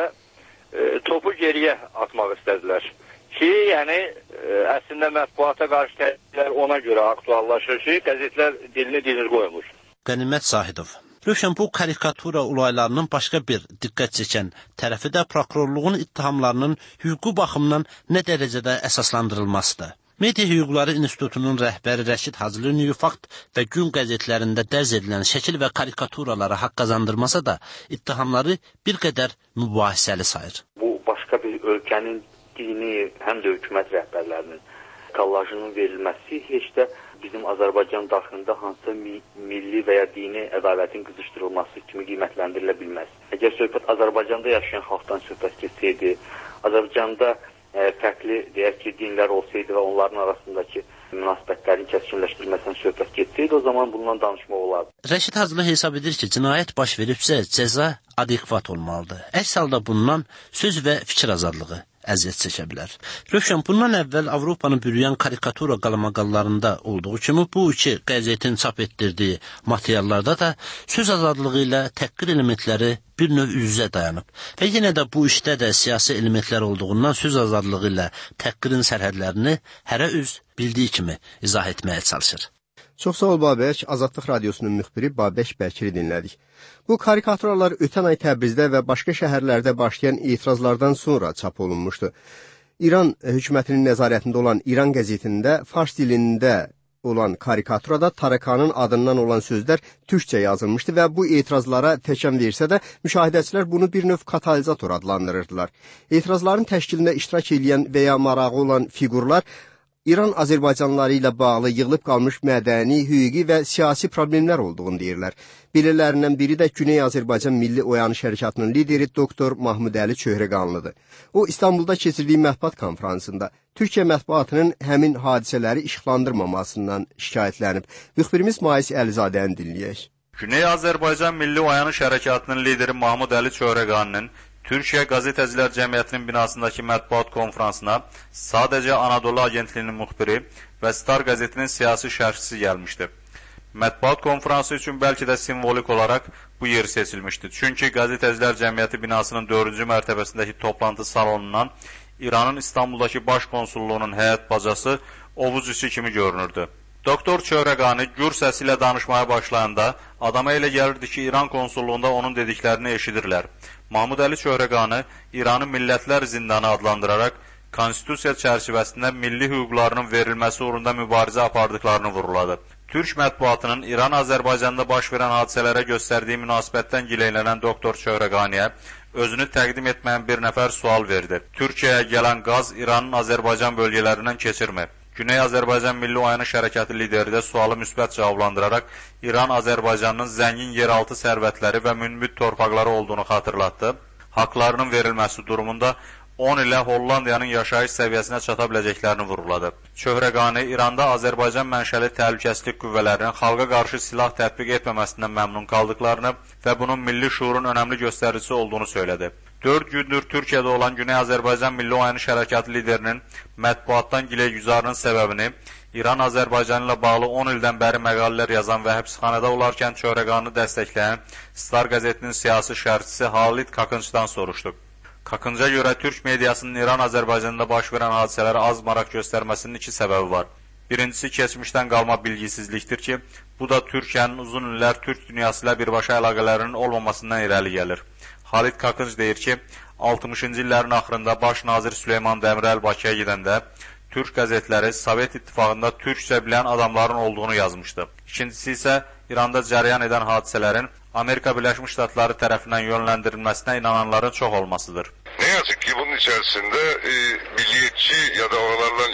topu geriyə atmaq istədilər. Ki, yəni əslində mətbuata qarşı təzyiqlər ona görə aktuallaşır ki, qəzetlər dilini dilir qoymur. Qənimət Zahidov. Rövşən, bu karikatura olaylarının başqa bir diqqət çəkən tərəfi də prokurorluğun ittihamlarının hüquqi baxımdan nə dərəcədə əsaslandırılmasıdır. Media Hüquqları İnstitutunun rəhbəri Rəşid Hacılıyev Fakt və Gün qəzetlərində dərc edilən şəkil və karikaturalara haqq qazandırmasa da ittihamları bir qədər mübahisəli sayır. Bu başqa bir ölkənin dini, həm də hökumət rəhbərlərinin kollajının verilməsi heç də bizim Azərbaycan daxilində hansısa milli və ya dini ədalətin qızışdırılması kimi qiymətləndirilə bilməz. Əgər söhbət Azərbaycanda yaşayan xalqdan söhbət getsəydi, Azərbaycanda fərqli deyək ki, dinlər olsaydı və onların arasındakı münasibətlərin kəskinləşdirilməsindən söhbət getsəydi, o zaman bundan danışmaq olardı. Rəşid Hacılıyev hesab edir ki, cinayət baş veribsə cəza adekvat olmalıdır. Əks halda bundan söz və fikir azadlığı əziyyət çəkə bilər. Rövşən, bundan əvvəl Avropanı bürüyən karikatura qalamaqallarında olduğu kimi bu iki qəzetin çap etdirdiyi materiallarda da söz azadlığı ilə təhqir elementləri bir növ üz-üzə dayanıb. Və yenə də bu işdə də siyasi elementlər olduğundan söz azadlığı ilə təhqirin sərhədlərini hərə öz bildiyi kimi izah etməyə çalışır. Çox sağ ol Babək, Azadlıq Radiosunun müxbiri Babək Bəkiri dinlədik. Bu karikaturalar ötən ay Təbrizdə və başqa şəhərlərdə başlayan etirazlardan sonra çap olunmuşdu. İran hökumətinin nəzarətində olan İran qəzetində fars dilində olan karikaturada Tarakanın adından olan sözlər türkçə yazılmışdı və bu etirazlara təkan versə də müşahidəçilər bunu bir növ katalizator adlandırırdılar. Etirazların təşkilində iştirak edən və ya marağı olan fiqurlar İran Azərbaycanlıları ilə bağlı yığılıb qalmış mədəni, hüquqi və siyasi problemlər olduğunu deyirlər. Belirlərindən biri də Güney Azərbaycan Milli Oyanış Hərəkatının lideri Doktor Mahmud Əli Çöhrəqanlıdır. O, İstanbulda keçirdiyi mətbuat konferansında Türkiyə mətbuatının həmin hadisələri işıqlandırmamasından şikayətlənib. Müxbirimiz Mais Əlizadəni dinləyək. Güney Azərbaycan Milli Oyanış Hərəkatının lideri Mahmud Əli Çöhrəqanının Türkiyə Qazetəcilər Cəmiyyətinin binasındakı mətbuat konferansına sadəcə Anadolu Agentliyinin müxbiri və Star qəzetinin siyasi şərhçisi gəlmişdi. Mətbuat konferansı üçün bəlkə də simvolik olaraq bu yer seçilmişdi. Çünki Qazetəcilər Cəmiyyəti binasının 4-cü mərtəbəsindəki toplantı salonundan İranın İstanbuldakı baş konsulluğunun həyət bacası ovuc içi kimi görünürdü. Doktor Çöhrəqani gür səsi ilə danışmaya başlayanda adama elə gəlirdi ki, İran konsulluğunda onun dediklərini eşidirlər. Mahmud Əli Çöhrəqani İranı millətlər zindanı adlandıraraq konstitusiya çərçivəsində milli hüquqlarının verilməsi uğrunda mübarizə apardıqlarını vuruladı. Türk mətbuatının İran-Azərbaycanda baş verən hadisələrə göstərdiyi münasibətdən gileylənən Doktor Çöhrəqaniyə özünü təqdim etməyən bir nəfər sual verdi. Türkiyəyə gələn qaz İranın Azərbaycan bölgələrindən keçirmi? Güney Azərbaycan Milli Oyanış Hərəkatı lideri də sualı müsbət cavablandıraraq İran Azərbaycanının zəngin yeraltı sərvətləri və münbit torpaqları olduğunu xatırlatdı. Haqlarının verilməsi durumunda 10 ilə Hollandiyanın yaşayış səviyyəsinə çata biləcəklərini vurğuladı. Çöhrəqani İranda Azərbaycan mənşəli təhlükəsizlik qüvvələrinin xalqa qarşı silah tətbiq etməməsindən məmnun qaldıqlarını və bunun milli şuurun önəmli göstəricisi olduğunu söylədi. 4 gündür Türkiyədə olan Güney Azərbaycan Milli Oyanış Hərəkatı liderinin mətbuatdan giləygüzarının səbəbini İran-Azərbaycan ilə bağlı 10 ildən bəri məqalələr yazan və həbsxanada olarkən Çöhrəqanını dəstəkləyən Star qəzetinin siyasi şərhçisi Halit Kakınçdan soruşdu. Kakınca görə Türk mediasının İran-Azərbaycanda baş verən hadisələrə az maraq göstərməsinin iki səbəbi var. Birincisi, keçmişdən qalma bilgisizlikdir ki, bu da Türkiyənin uzun illər Türk dünyası ilə birbaşa əlaqələrinin olmamasından irəli gəlir. Halit Kakınc deyir ki, 60-cı illərin axırında baş nazir Süleyman Dəmirəl Bakıya gedəndə Türk qəzetləri Sovet İttifaqında türkçə bilən adamların olduğunu yazmışdı. İkincisi isə İranda cərəyan edən hadisələrin Amerika Birləşmiş Ştatları tərəfindən yönləndirilməsinə inananların çox olmasıdır. Ne yazık ki bunun içerisinde milliyetçi ya da oralarla ilgili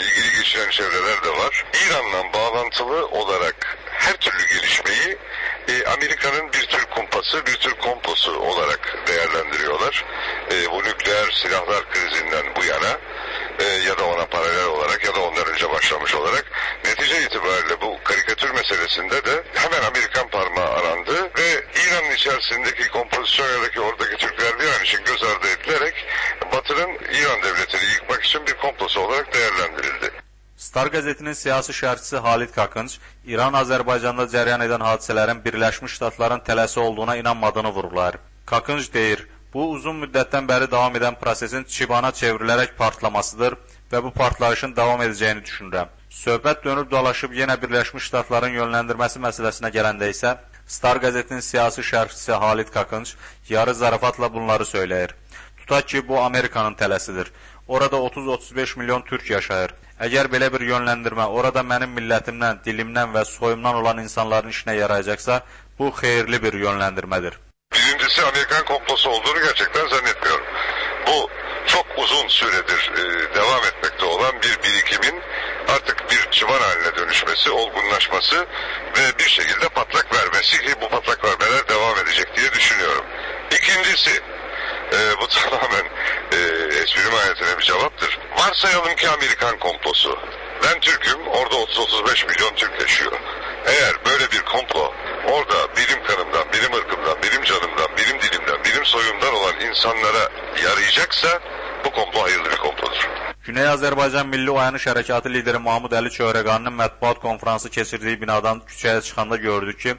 işleyen çevreler de var. İran'la bağlantılı olarak her türlü gelişmeyi Amerika'nın bir tür kumpası, bir tür komposu olarak değerlendiriyorlar. Bu nükleer silahlar krizinden bu yana ya da ona paralel olarak ya da ondan önce başlamış olarak netice itibariyle bu karikatür meselesinde de hemen Amerikan parmağı arandı ve İran'ın içerisindeki kompozisyondaki oradaki Türkler bir an için göz ardı edilerek Batı'nın İran devletini yıkmak için bir komplosu olarak değerlendirildi. Star qəzetinin siyasi şərhçisi Halit Kakınc, İran-Azərbaycanda cəryan edən hadisələrin Birləşmiş Ştatların tələsi olduğuna inanmadığını vurğular. Kakınc deyir, bu uzun müddətdən bəri davam edən prosesin çibana çevrilərək partlamasıdır və bu partlayışın davam edəcəyini düşünürəm. Söhbət dönüb dolaşıb yenə Birləşmiş Ştatların yönləndirməsi məsələsinə gələndə isə, Star qəzetinin siyasi şərhçisi Halit Kakınc yarı zarafatla bunları söyləyir. Tutaq ki, bu Amerikanın tələsidir. Orada 30-35 milyon türk yaşayır. Əgər belə bir yönləndirmə orada mənim millətimdən, dilimdən və soyumdan olan insanların işinə yarayacaqsa, bu xeyirli bir yönləndirmədir. Birincisi Amerikan komplosu olduğunu gerçekten zannetmiyorum. Bu çok uzun süredir devam etmekte olan bir birikimin artık bir çıvan haline dönüşmesi, olgunlaşması ve bir şekilde patlak vermesi ki bu patlak vermeler devam edecek diye düşünüyorum. İkincisi, bu tamamen espri mahiyetine bir cevaptır. Varsayalım ki Amerikan komplosu. Ben Türk'üm, orada 30-35 milyon Türk yaşıyor. Eğer böyle bir komplo orada benim kanımdan, benim ırkımdan, benim canımdan, benim dilimden, benim soyumdan olan insanlara yarayacaksa bu komplo hayırlı bir komplodur. Güney Azərbaycan Milli Oyanış Hərəkatı lideri Mahmud Əli Çöhrəqanının mətbuat konfransı keçirdiyi binadan küçəyə çıxanda gördük ki,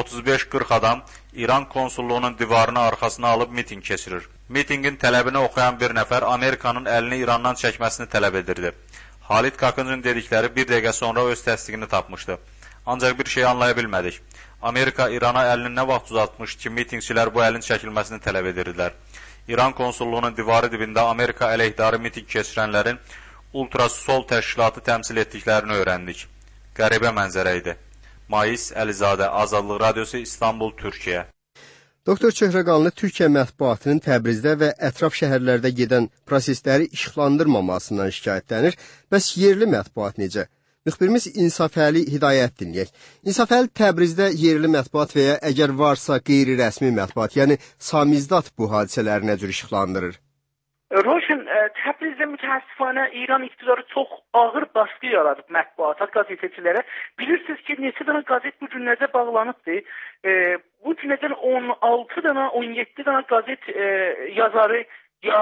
35-40 adam İran konsulluğunun divarını arxasına alıb miting keçirir. Mitingin tələbini oxuyan bir nəfər Amerikanın əlini İrandan çəkməsini tələb edirdi. Halit Kakıncın dedikləri bir dəqiqə sonra öz təsdiqini tapmışdı. Ancaq bir şey anlaya bilmədik. Amerika İrana əlini nə vaxt uzatmış ki, mitingçilər bu əlin çəkilməsini tələb edirdilər. İran konsulluğunun divarı dibində Amerika əleyhdarı miting keçirənlərin ultrasol təşkilatı təmsil etdiklərini öyrəndik. Qəribə mənzərə idi. Mais Əlizadə, Azadlıq Radiosu, İstanbul, Türkiyə. Doktor Çöhrəqanlı Türkiyə mətbuatının Təbrizdə və ətraf şəhərlərdə gedən prosesləri işıqlandırmamasından şikayətlənir. Bəs yerli mətbuat necə? Müxbirimiz İnsafəli Hidayət dinləyək. İnsafəli, Təbrizdə yerli mətbuat və ya əgər varsa qeyri-rəsmi mətbuat, yəni samizdat bu hadisələri nə cür işıqlandırır? Roşun, Təbrizdə mütəəssifanə İran iktidarı çox ağır baskı yaradıb mətbuata, qazetçilərə. Bilirsiniz ki, neçə dənə qazet bu günlərdə bağlanıbdır. Bu günlərdən 16 dənə, 17 dənə qazet yazarı ya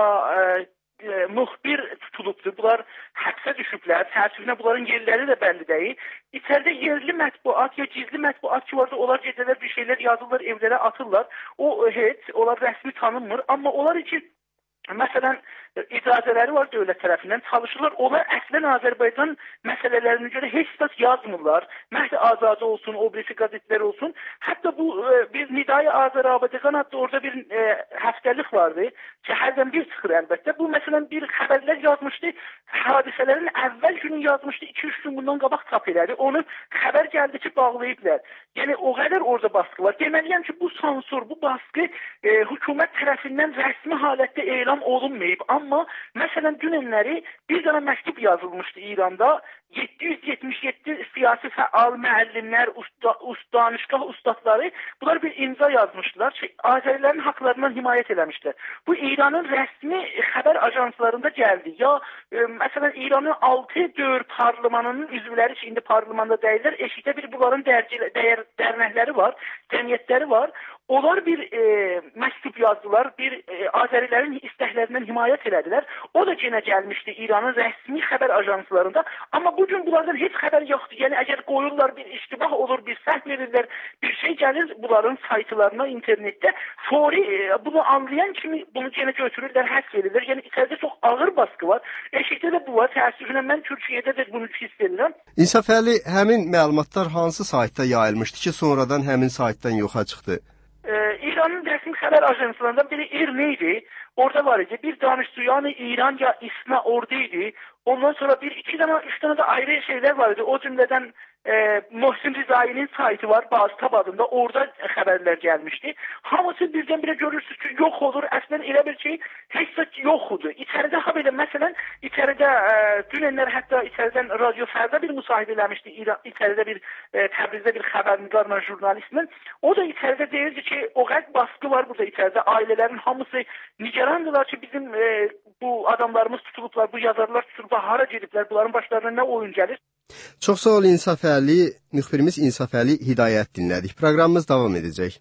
müxbir tutulubdur. Bunlar həbsə düşüblər. Təəssüfünə bunların yerləri də bəlli deyil. İçəridə yerli mətbuat ya gizli mətbuat ki vardı, onlar gecələr bir şeylər yazırlar, evlərə atırlar. O heç, onlar rəsmi tanınmır. Amma onlar için məsələn, icazələri var dövlət tərəfindən, çalışırlar. Onlar əslən Azərbaycan məsələlərinə görə heç də yazmırlar. Məhz Azadə olsun, o birisi qəzetlər olsun. Hətta bu bir Nidai Azərbaycan adlı orada bir həftəlik vardı ki, hərdən bir çıxır əlbəttə. Bu məsələn bir xəbərlər yazmışdı, hadisələrin əvvəl günü yazmışdı, 2-3 gün bundan qabaq çap elədi. Onu xəbər gəldi ki, bağlayıblar. Yəni o qədər orada baskı var. Deməliyəm ki, bu sansur, bu baskı hökumət tərəfindən rəsmi halətdə elan olunmayıb. Amma məsələn dünənləri bir dənə məktub yazılmışdı İranda. 777 siyasi fəal, müəllimlər, danışqah ustadları bunlar bir imza yazmışdılar ki, Azərilərin haqlarından himayət eləmişlər. Bu İranın rəsmi xəbər ajanslarında gəldi. Ya məsələn İranın 6 dövr parlamanının üzvləri ki, indi parlamenda deyirlər, eşikdə bir bunların dərnəkləri var, cəmiyyətləri var. Onlar bir məktub yazdılar, bir Azərilərin istəklərindən himayət elədilər. O da yenə gəlmişdi İranın rəsmi xəbər ajanslarında. Amma bugün bunlardan heç xəbər yoxdur. Yəni əgər qoyurlar, bir iştibah olur, bir səhv verirlər, bir şey gəlir bunların saytlarına, internetdə. Fori bunu anlayan kimi bunu yenə götürürlər, həsr verirlər. Yəni içəridə çox ağır baskı var. Eşikdə də bu var. Təəssüflə mən Türkiyədə də bunu hiss edirəm. İnsafəli, həmin məlumatlar hansı saytda yayılmışdı ki, sonradan həmin saytdan yoxa çıxdı? İranın rəsmi xəbər ajanslarından biri İRNA idi. Orada var idi. Bir Danışduyanı İran ya İSNA orada idi. Ondan sonra bir, iki dənə, üç dənə də ayrı şeylər var idi. O cümlədən Mohsin Rizai'nin saytı var, Bazı Tab adında. Orada xəbərlər gəlmişdi. Hamısı birdən-birə görürsünüz ki, yox olur. Əslən elə bir şey heç də yoxdur. İçəridə ha belə məsələn, içəridə dünənlər hətta içəridən Radio Fərdə bir müsahibə eləmişdi. İçəridə bir Təbrizdə bir xəbərnigarla jurnalistlə. O da içəridə deyirdi ki, o qədər baskı var burada içəridə. Ailələrin hamısı nigarandılar ki, bizim bu adamlarımız tutulublar, bu yazarlar tutulublar, hara gediblər, bunların başlarına nə oyun gəlir? Çox sağ ol İnsaf Əli, müxbirimiz İnsaf Əli Hidayət dinlədik. Proqramımız davam edəcək.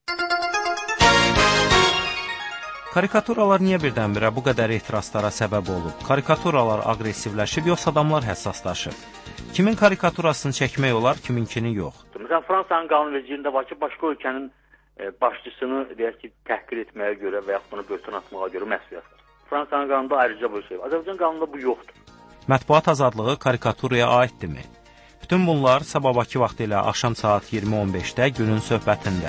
Karikaturalar niyə birdən-birə bu qədər etirazlara səbəb olub? Karikaturalar aqressivləşib, yoxsa adamlar həssaslaşıb? Kimin karikaturasını çəkmək olar, kiminkini yox? Məsələn, Fransanın qanunvericiliyində var ki, başqa ölkənin başçısını deyək ki, təhqir etməyə görə və yaxud bunu böhtan atmağa görə məsuliyyət var. Fransanın qanununda ayrıca bu şey var. Azərbaycan qanununda bu yoxdur. Mətbuat azadlığı karikaturaya aiddirmi? Bütün bunlar sabah Bakı vaxtı ilə axşam saat 20:15-də günün söhbətində.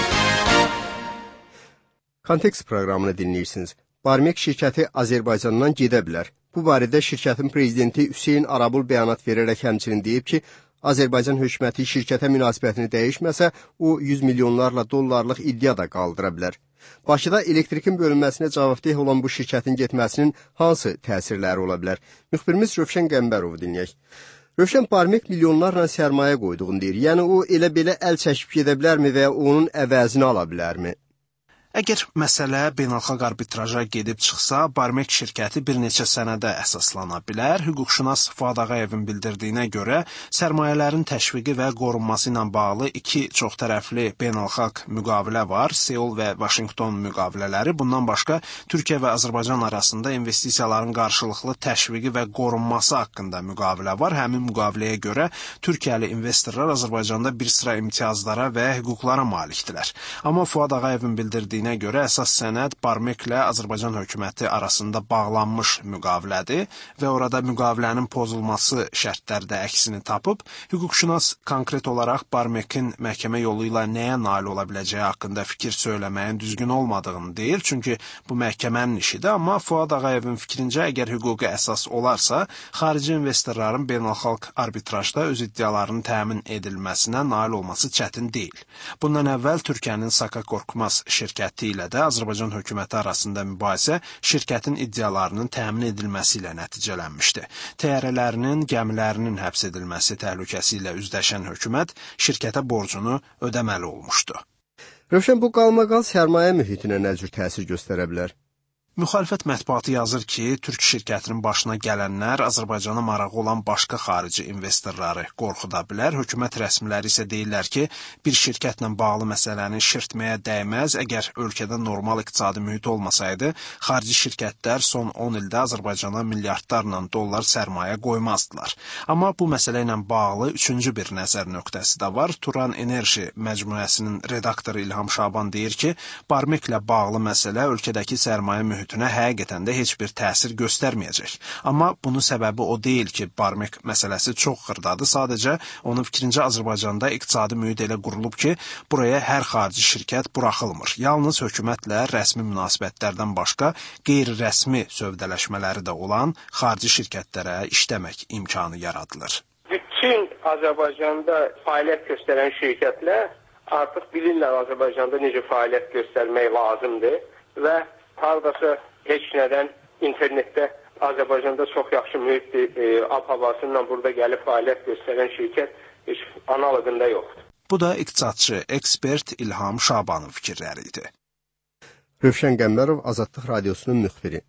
Kontekst proqramını dinləyirsiniz. Barmek şirkəti Azərbaycandan gedə bilər. Bu barədə şirkətin prezidenti Hüseyn Arabul bəyanat verərək həmçinin deyib ki, Azərbaycan hökuməti şirkətə münasibətini dəyişməsə, o 100 milyonlarla dollarlıq iddia da qaldıra bilər. Bakıda elektrikin bölünməsinə cavabdeh olan bu şirkətin getməsinin hansı təsirləri ola bilər? Müxbirimiz Rövşən Qəmbərov dinləyək. Rövşən, Barmek milyonlarla sərmayə qoyduğunu deyir. Yəni o elə belə əl çəkib gedə bilərmi və onun əvəzini ala bilərmi? Əgər məsələ beynəlxalq arbitraja gedib çıxsa, Barmek şirkəti bir neçə sənədə əsaslana bilər. Hüquqşünas Fuad Ağayevin bildirdiyinə görə, sərmayələrin təşviqi və qorunması ilə bağlı iki çoxtərəfli beynəlxalq müqavilə var. Seul və Vaşinqton müqavilələri. Bundan başqa, Türkiyə və Azərbaycan arasında investisiyaların qarşılıqlı təşviqi və qorunması haqqında müqavilə var. Həmin müqaviləyə görə Türkiyəli investorlar Azərbaycanda bir sıra imtiyazlara və hüquqlara malikdirlər. Amma Fuad Ağayevin bildirdiyi görə əsas sənəd Barmeklə Azərbaycan hökuməti arasında bağlanmış müqavilədir və orada müqavilənin pozulması şərtləri də əksini tapıb. Hüquqşünas konkret olaraq Barmekin məhkəmə yolu ilə nəyə nail ola biləcəyi haqqında fikir söyləməyin düzgün olmadığını deyir, çünki bu məhkəmənin işidir. Amma Fuad Ağayevin fikrincə, əgər hüquqi əsas olarsa, xarici investorların beynəlxalq arbitrajda öz iddialarının təmin edilməsinə nail olması çətin deyil. Bundan əvvəl Türkiyənin Saka Korkmaz şirkəti ilə də Azərbaycan hökuməti arasında mübahisə şirkətin iddialarının təmin edilməsi ilə nəticələnmişdi. Təyyarələrinin, gəmilərinin həbs edilməsi təhlükəsi ilə üzləşən hökumət şirkətə borcunu ödəməli olmuşdu. Rövşən, bu qalmaqal sərmayə mühitinə nə cür təsir göstərə bilər? Müxalifət mətbuatı yazır ki, türk şirkətinin başına gələnlər Azərbaycana marağı olan başqa xarici investorları qorxuda bilər. Hökumət rəsmiləri isə deyirlər ki, bir şirkətlə bağlı məsələni şirtməyə dəyməz. Əgər ölkədə normal iqtisadi mühit olmasaydı, xarici şirkətlər son 10 ildə Azərbaycana milyardlarla dollar sərmayə qoymazdılar. Amma bu məsələ ilə bağlı üçüncü bir nəzər nöqtəsi də var. Turan Enerji məcmuəsinin redaktoru İlham Şaban deyir ki, Barmeklə bağlı məsələ ölkədəki sərmayə mühitinə həqiqətən də heç bir təsir göstərməyəcək. Amma bunun səbəbi o deyil ki, Barmek məsələsi çox xırdadır. Sadəcə onun fikrincə Azərbaycanda iqtisadi mühit elə qurulub ki, buraya hər xarici şirkət buraxılmır. Yalnız hökumətlə rəsmi münasibətlərdən başqa qeyri-rəsmi sövdələşmələri də olan xarici şirkətlərə işləmək imkanı yaradılır. Bütün Azərbaycanda fəaliyyət göstərən şirkətlər artıq bilirlər Azərbaycanda necə fəaliyyət göstərmək lazımdır və hardasa heç nədən internetdə Azərbaycanda çox yaxşı mühitdir, ab-havasından burada gəlib fəaliyyət göstərən şirkət heç analogunda yoxdur. Bu da iqtisadçı, ekspert İlham Şabanın fikirləri idi. Rövşən Qəmbərov, Azadlıq Radiosunun müxbiri.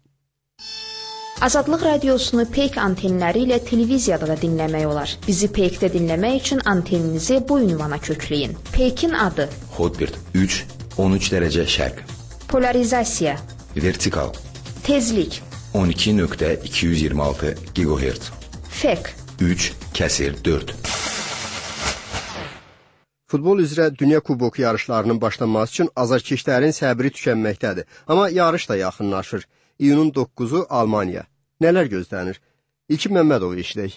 Azadlıq Radiosunu Peyk antenləri ilə televiziyada da dinləmək olar. Bizi Peykdə dinləmək üçün anteninizi bu ünvana kökləyin. Peykin adı: Hotbird 3, 13 dərəcə şərq. Polarizasiya: Vertikal. Tezlik: 12.226 GHz. Fek: 3/4. Futbol üzrə Dünya Kuboku yarışlarının başlanması üçün azarkeşlərin səbri tükənməkdədir. Amma yarış da yaxınlaşır. İyunun 9-u Almaniya. Nələr gözlənir? İlkin Məmmədov eşidək.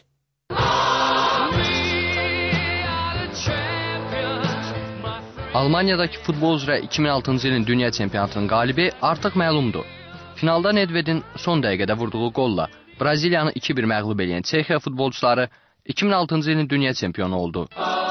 Almaniyadakı futbol üzrə 2006-cı ilin dünya çempionatının qalibi artıq məlumdur. Finalda Nedvedin son dəqiqədə vurduğu qolla Braziliyanı 2-1 məğlub edən Çexiya futbolçuları 2006-cı ilin dünya çempionu oldu.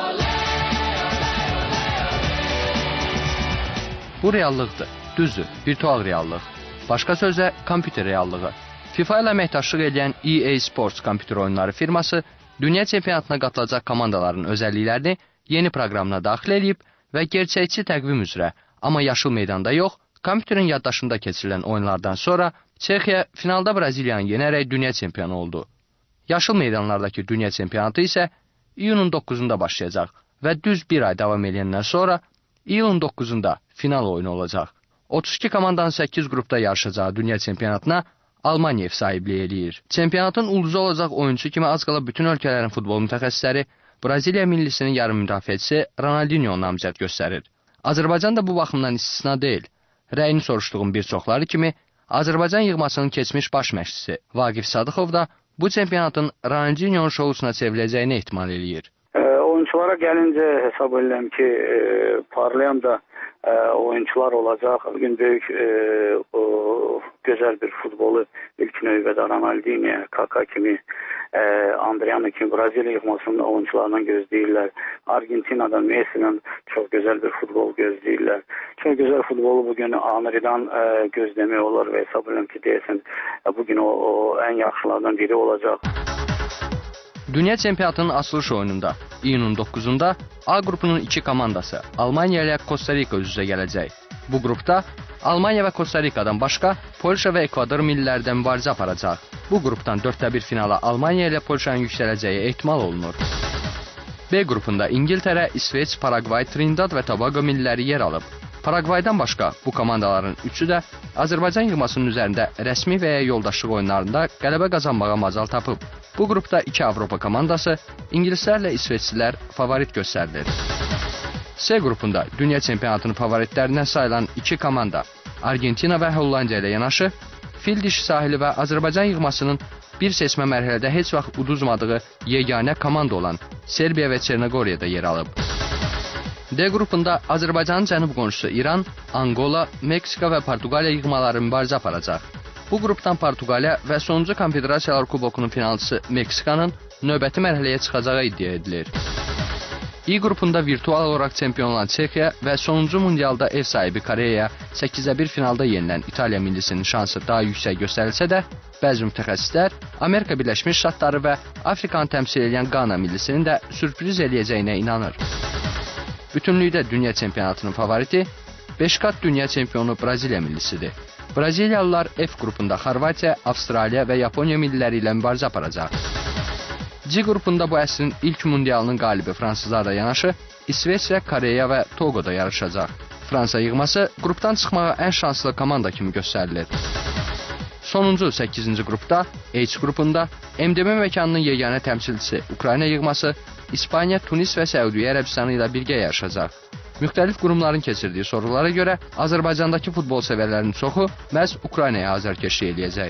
Bu reallıqdır, düzdür, virtual reallıq. Başqa sözlə, kompüter reallığı. FIFA ilə əməkdaşlıq edən EA Sports kompüter oyunları firması dünya çempionatına qatılacaq komandaların özəlliklərini yeni proqramına daxil edib və gerçəkçi təqvim üzrə, amma yaşıl meydanda yox, kompüterin yaddaşında keçirilən oyunlardan sonra Çexiya finalda Braziliyanı yenərək dünya çempionu oldu. Yaşıl meydanlardakı dünya çempionatı isə iyunun 9-da başlayacaq və düz bir ay davam edəndən sonra iyulun 9-da final oyunu olacaq. 32 komandanın 8 qrupda yarışacağı dünya çempionatına Almanya ev sahibliyi eləyir. Çempionatın ulduzu olacaq oyunçu kimi az qala bütün ölkələrin futbol mütəxəssisləri Braziliya millisinin yarım müdafiəçisi Ronaldinho namizəd göstərir. Azərbaycan da bu baxımdan istisna deyil. Rəyini soruşduğum bir çoxları kimi Azərbaycan yığmasının keçmiş baş məşqçisi Vaqif Sadıxov da bu çempionatın Ronaldinho'nun şousuna çevriləcəyini ehtimal eləyir. Oyunçulara gəlincə hesab edirəm ki, parlayan da oyuncular olacaq. Bugün böyük gözəl bir futbolu ilk növbədə Ronaldinho, Kaka kimi, Adriano kimi Braziliya yığmasının oyuncularından gözləyirlər. Argentinadan Messi'nin çox gözəl bir futbol gözləyirlər. Çox gözəl futbolu bugün Amerikadan gözləmək olar və hesab edirəm ki, deyəsən bugün o ən yaxşılardan biri olacaq. Dünya çempionatının açılış oyununda iyunun 9-da A qrupunun 2 komandası Almanya ilə Costa Rica üz-üzə gələcək. Bu qrupda Almanya və Costa Rica'dan başqa Polşa və Ekvador millilərdən mübarizə aparacaq. Bu qrupdan 4-1 finala Almanya ilə Polşanın yüksələcəyi ehtimal olunur. B qrupunda İngiltərə, İsveç, Paragvay, Trinidad və Tobago milliləri yer alıb. Paragvaydan başqa bu komandaların üçü də Azərbaycan yığmasının üzərində rəsmi və ya yoldaşlıq oyunlarında qələbə qazanmağa macal tapıb. Bu qrupda 2 Avropa komandası, ingilislərlə İsveçlilər favorit göstərilir. C qrupunda dünya çempionatının favoritlərindən sayılan 2 komanda Argentina və Hollandiya ilə yanaşı, Fil dişi sahili və Azərbaycan yığmasının bir seçmə mərhələdə heç vaxt uduzmadığı yeganə komanda olan Serbiya və Çernogoriyada yer alıb. D qrupunda Azərbaycanın cənub qonşusu İran, Angola, Meksika və Portuqaliya yığmaları mübarizə aparacaq. Bu qrupdan Portuqaliya və sonuncu Konfederasiyalar Kubokunun finalçısı Meksikanın növbəti mərhələyə çıxacağı iddia edilir. İ qrupunda virtual olaraq çempion olan Çexiya və sonuncu mundialda ev sahibi Koreyaya 8-1 finalda yenilən İtaliya millisinin şansı daha yüksək göstərilsə də, bəzi mütəxəssislər Amerika Birləşmiş Ştatları və Afrikanı təmsil edən Qana millisinin də sürpriz eləyəcəyinə inanır. Bütünlükdə dünya çempionatının favoriti 5 qat dünya çempionu Braziliya millisidir. Braziliyalılar F qrupunda Xorvatiya, Avstraliya və Yaponiya milliləri ilə mübarizə aparacaq. C qrupunda bu əsrin ilk mundialının qalibi fransızlarla yanaşı, İsveçrə, Koreya və Togoda yarışacaq. Fransa yığması qrupdan çıxmağa ən şanslı komanda kimi göstərilir. Sonuncu 8-ci qrupda H qrupunda MDB məkanının yeganə təmsilçisi Ukrayna yığması İspaniya, Tunis və Səudiyyə Ərəbistanı ilə birgə yarışacaq. Müxtəlif qurumların keçirdiyi sorğulara görə Azərbaycandakı futbol sevərlərinin çoxu məhz Ukraynaya azarkeşlik eləyəcək.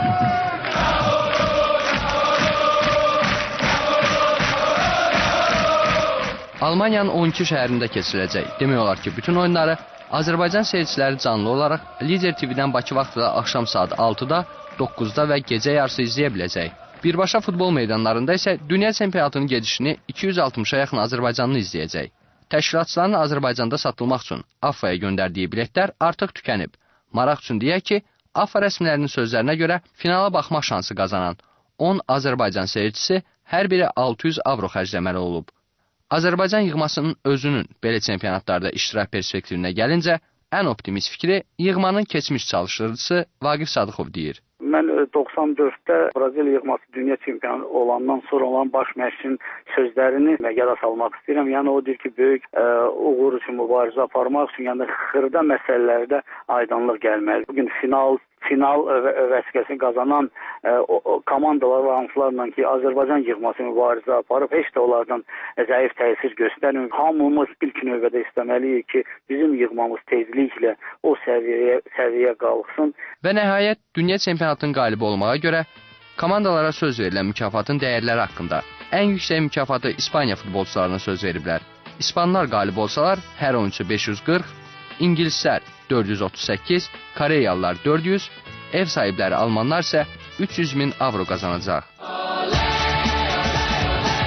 Almaniyanın 12 şəhərində keçiriləcək. Demək olar ki, bütün oyunları Azərbaycan seyirciləri canlı olaraq Lider TV-dən Bakı vaxtı axşam saat 6-da, 9-da və gecə yarısı izləyə biləcək. Birbaşa futbol meydanlarında isə dünya çempionatının gedişini 260-a yaxın Azərbaycanlı izləyəcək. Təşkilatçıların Azərbaycanda satılmaq üçün AFFA-ya göndərdiyi biletlər artıq tükənib. Maraq üçün deyək ki, AFFA rəsmilərinin sözlərinə görə finala baxmaq şansı qazanan 10 Azərbaycan seyircisi hər biri 600 avro xərcləməli olub. Azərbaycan yığmasının özünün belə çempionatlarda iştirak perspektivinə gəlincə, ən optimist fikri yığmanın keçmiş çalışdırıcısı Vaqif Sadıxov deyir. Mən 94-də Braziliya yığması dünya çempionu olandan sonra olan baş məşqçinin sözlərini yada salmaq istəyirəm. Yəni o deyir ki, böyük uğur üçün mübarizə aparmaq üçün, yəni xırda məsələlərdə aydınlıq gəlməli. Bugün final vəsiqəsini qazanan komandalar və hansılarla ki, Azərbaycan yığması mübarizə aparıb, heç də onlardan zəif təsir göstərmir. Hamımız ilk növbədə istəməliyik ki, bizim yığmamız tezliklə o səviyyəyə qalxsın. Və nəhayət, dünya çempionatının qalibi olmağa görə komandalara söz verilən mükafatın dəyərləri haqqında ən yüksək mükafatı İspaniya futbolçularına söz veriblər. İspanlar qalib olsalar, hər oyuncu 540, İngilislər 438, Koreyalılar 400, ev sahibləri Almanlar isə 300.000 avro qazanacaq.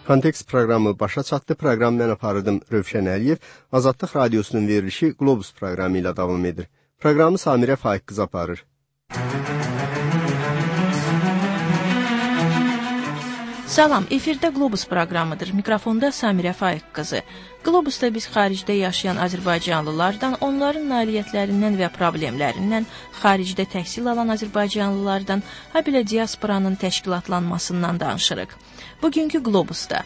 Kontekst proqramı başa çatdı. Proqram mən aparırdım Rövşən Əliyev. Azadlıq Radiosunun verilişi Globus proqramı ilə davam edir. Proqramı Samirə Faiq qız aparır. Salam, efirdə Globus proqramıdır. Mikrofonda Samirə Faiq qızı. Globusda biz xaricdə yaşayan azərbaycanlılardan, onların nailiyyətlərindən və problemlərindən, xaricdə təhsil alan azərbaycanlılardan, habelə diasporanın təşkilatlanmasından danışırıq. Bugünkü Globusda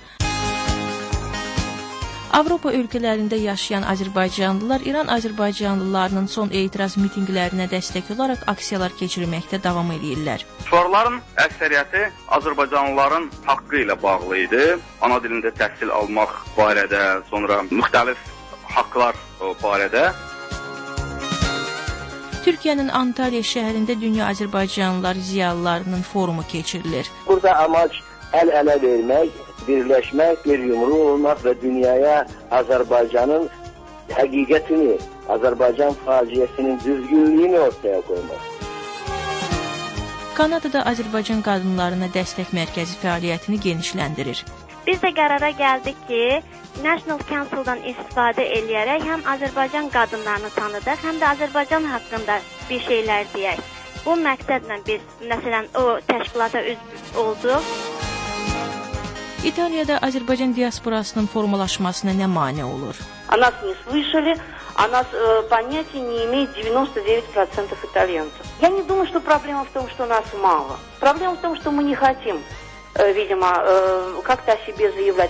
Avropa ölkələrində yaşayan azərbaycanlılar İran azərbaycanlılarının son etiraz mitinqlərinə dəstək olaraq aksiyalar keçirməkdə davam edirlər. Şüarların əksəriyyəti azərbaycanlıların haqqı ilə bağlı idi. Ana dilində təhsil almaq barədə, sonra müxtəlif haqqlar barədə. Türkiyənin Antalya şəhərində Dünya Azərbaycanlıları ziyalılarının forumu keçirilir. Burada amac əl-ələ vermək, birləşmək, bir yumru olmaq və dünyaya Azərbaycanın həqiqətini, Azərbaycan faciəsinin düzgünlüyünü ortaya qoymaq. Kanadada Azərbaycan qadınlarına dəstək mərkəzi fəaliyyətini genişləndirir. Biz də qərara gəldik ki, National Council-dan istifadə eləyərək həm Azərbaycan qadınlarını tanıdıq, həm də Azərbaycan haqqında bir şeylər deyək. Bu məqsədlə biz, məsələn, o təşkilata üzv olduq. İtaliyada Azərbaycan diasporasının formalaşmasına nə mane olur? О нас не слышали, о нас понятия не имеет 99% итальянцев. Я не думаю, что проблема в том, что нас мало. Проблема в том, что мы не хотим, видимо, как-то о себе заявлять.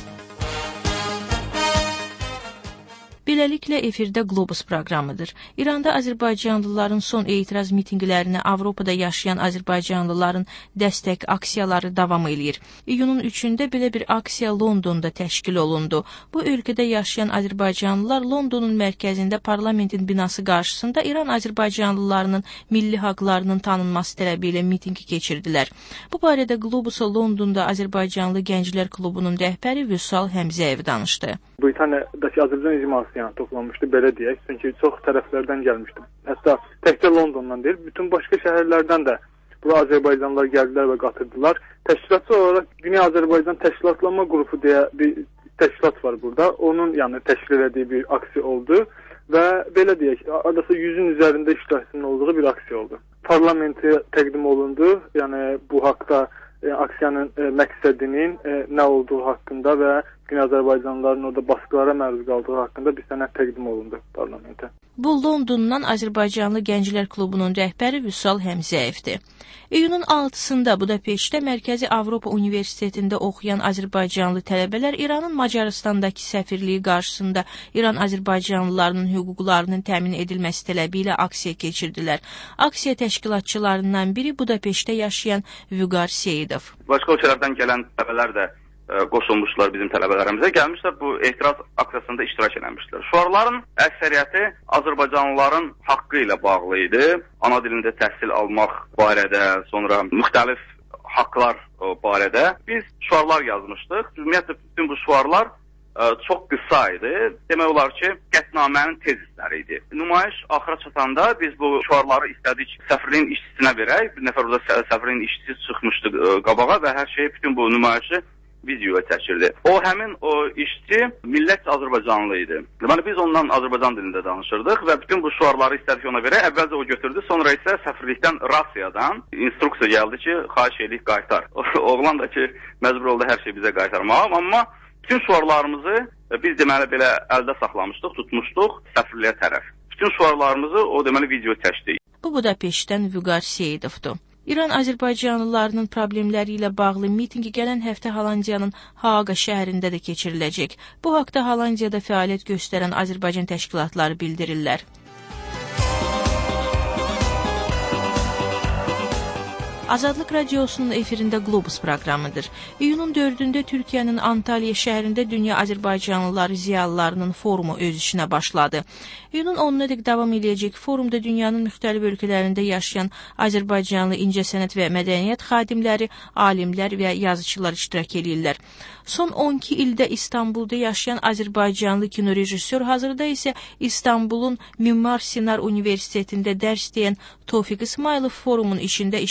Beləliklə, efirdə Globus proqramıdır. İranda azərbaycanlıların son etiraz mitinqlərinə Avropada yaşayan azərbaycanlıların dəstək aksiyaları davam edir. İyunun 3-də belə bir aksiya Londonda təşkil olundu. Bu ölkədə yaşayan azərbaycanlılar Londonun mərkəzində parlamentin binası qarşısında İran azərbaycanlılarının milli haqlarının tanınması tələbi ilə mitinqi keçirdilər. Bu barədə Globusa Londonda Azərbaycanlı Gənclər Klubunun rəhbəri Vüsal Həmzəyev danışdı. Britaniyadakı Azərbaycan icması toplanmışdı, belə deyək. Çünki çox tərəflərdən gəlmişdi. Hətta təkcə Londondan deyil, bütün başqa şəhərlərdən də bura Azərbaycanlılar gəldilər və qatıldılar. Təşkilatçı olaraq Dünya Azərbaycan Təşkilatlanma Qrupu deyə bir təşkilat var burada. Onun təşkil etdiyi bir aksiya oldu və belə deyək, adası 100-ün üzərində iştirakçının olduğu bir aksiya oldu. Parlamentə təqdim olundu. Yəni bu haqda aksiyanın məqsədinin nə olduğu haqqında və Dünya Azərbaycanlıların orada baskılara məruz qaldığı haqqında bir sənəd təqdim olundu parlamentə. Bu Londondan Azərbaycanlı Gənclər Klubunun rəhbəri Vüsal Həmzəyevdir. İyunun 6-sında Budapeştdə Mərkəzi Avropa Universitetində oxuyan azərbaycanlı tələbələr İranın Macaristandakı səfirliyi qarşısında İran azərbaycanlılarının hüquqlarının təmin edilməsi tələbi ilə aksiya keçirdilər. Aksiya təşkilatçılarından biri Budapeştdə yaşayan Vüqar Seyidov. Başqa ölkələrdən gələn tələbələr də qoşulmuşlar bizim tələbələrimizə, gəlmişlər bu etiraz aksiyasında iştirak eləmişlər. Şüarların əksəriyyəti Azərbaycanlıların haqqı ilə bağlı idi. Ana dilində təhsil almaq barədə, sonra müxtəlif haqqlar barədə biz şüarlar yazmışdıq. Ümumiyyətlə bütün bu şüarlar çox qısa idi. Demək olar ki, qətnamənin tezisləri idi. Nümayiş axıra çatanda biz bu şüarları istədik səfirliyin işçisinə verək. Bir nəfər orada səfirliyin işçisi çıxmışdı qabağa və hər şey, bütün bu nümayişi videoya çəkirdi. O həmin o işçi millət Azərbaycanlı idi. Deməli biz ondan Azərbaycan dilində danışırdıq və bütün bu şüarları istədik ona verək. Əvvəlcə o götürdü, sonra isə səfirlikdən Rusiyadan instruksiya gəldi ki, xahiş edik qaytar. Oğlan da ki, məcbur oldu hər şey bizə qaytarmağa, amma bütün şüarlarımızı biz deməli belə əldə saxlamışdıq, tutmuşduq səfirliyə tərəf. Bütün şüarlarımızı o deməli video çəkdik. Bu Budapeştdən Vüqar Seyidovdur. İran azərbaycanlılarının problemləri ilə bağlı mitinqi gələn həftə Hollandiyanın Haaqa şəhərində də keçiriləcək. Bu haqda Hollandiyada fəaliyyət göstərən Azərbaycan təşkilatları bildirirlər. Azadlıq Radiosunun efirində Globus proqramıdır. İyunun 4-də Türkiyənin Antalya şəhərində Dünya Azərbaycanlıları ziyalılarının forumu öz işinə başladı. İyunun 10-nadək davam edəcək forumda dünyanın müxtəlif ölkələrində yaşayan Azərbaycanlı incəsənət və mədəniyyət xadimləri, alimlər və yazıçılar iştirak edirlər. Son 12 ildə İstanbulda yaşayan Azərbaycanlı kinorejissor, hazırda isə İstanbulun Mimar Sinan Universitetində dərs deyən Tofiq İsmailov forumun işində iştirak edir.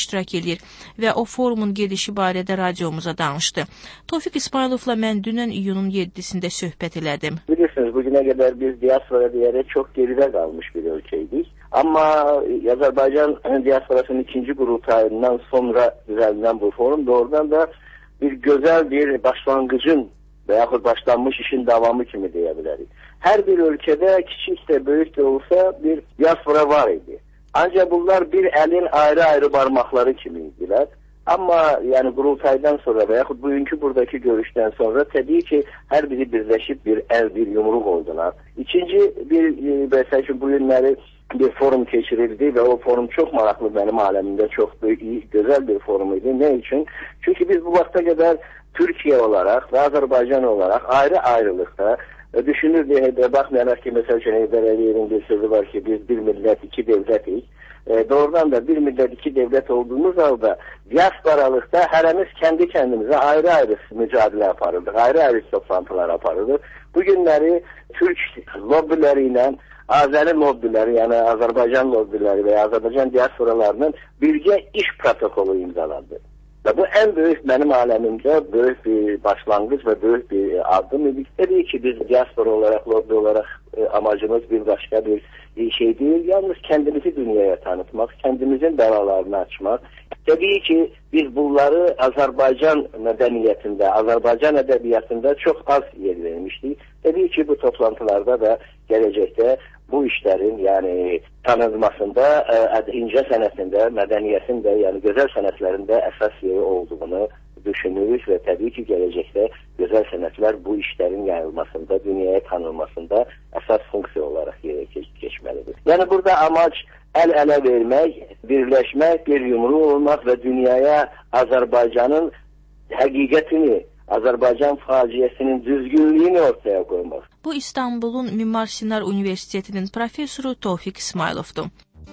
eləyir və o forumun gedişi barədə radiomuza danışdı. Tofiq İsmayılovla mən dünən iyunun 7-sində söhbət elədim. Bilirsiniz, bugüne kadar biz diaspora diyerek çok geride kalmış bir ülkeydik. Ama Azerbaycan diasporasının ikinci kurultayından sonra düzenlenen bu forum doğrudan da bir güzel bir başlangıcın veyahut başlanmış işin devamı kimi diyebiliriz. Her bir ülkede küçük de büyük de olsa bir diaspora var idi. Ancak bunlar bir elin ayrı ayrı parmakları kimiydiler. Ama yani kurultaydan sonra veyahut bugünkü buradaki görüşten sonra tabii ki her biri birleşip bir el, bir yumruk oldular. İkinci bir mesela bu günleri bir forum geçirildi ve o forum çok meraklı benim alemimde çok iyi, güzel bir forumuydu. Ne için? Çünkü biz bu vakte kadar Türkiye olarak ve Azerbaycan olarak ayrı ayrılıkta düşünür diye bakmayarak ki mesela Cenevre Aliye'nin bir sözü var ki biz bir millet iki devletiz. Doğrudan da bir millet iki devlet olduğumuz halde diasporalıkta herimiz kendi kendimize ayrı ayrı mücadele yapardık. Ayrı ayrı toplantılar yapardık. Bugünleri Türk lobbileriyle Azeri lobbileri yani Azerbaycan lobbileri veya Azerbaycan diasporalarının birgə iş protokolü imzalandı. Ve bu en büyük benim alemimde büyük bir başlangıç ve büyük bir adım idi. Tabii ki biz diaspora olarak, lobby olarak amacımız bir başka bir şey değil. Yalnız kendimizi dünyaya tanıtmak, kendimizin belalarını açmak. Tabii ki biz bunları Azerbaycan medeniyetinde, Azerbaycan edebiyatında çok az yer vermiştik. Tabii ki bu toplantılarda da gelecekte bu işlerin yani tanınmasında, ince sənətində, mədəniyyətin də, yəni gözəl sənətlərində əsas yeri olduğunu düşünürüz və təbii ki, gələcəkdə gözəl sənətlər bu işlərin yayılmasında, dünyaya tanınmasında əsas funksiya olaraq yerə keçməlidir. Yəni burada amac əl-ələ vermək, birləşmək, bir yumruq olmaq və dünyaya Azərbaycanın həqiqətini, Azərbaycan faciəsinin düzgünlüyünü ortaya qoymaq. Bu İstanbulun Mimar Sinan Universitetinin professoru Tofiq İsmayılovdur.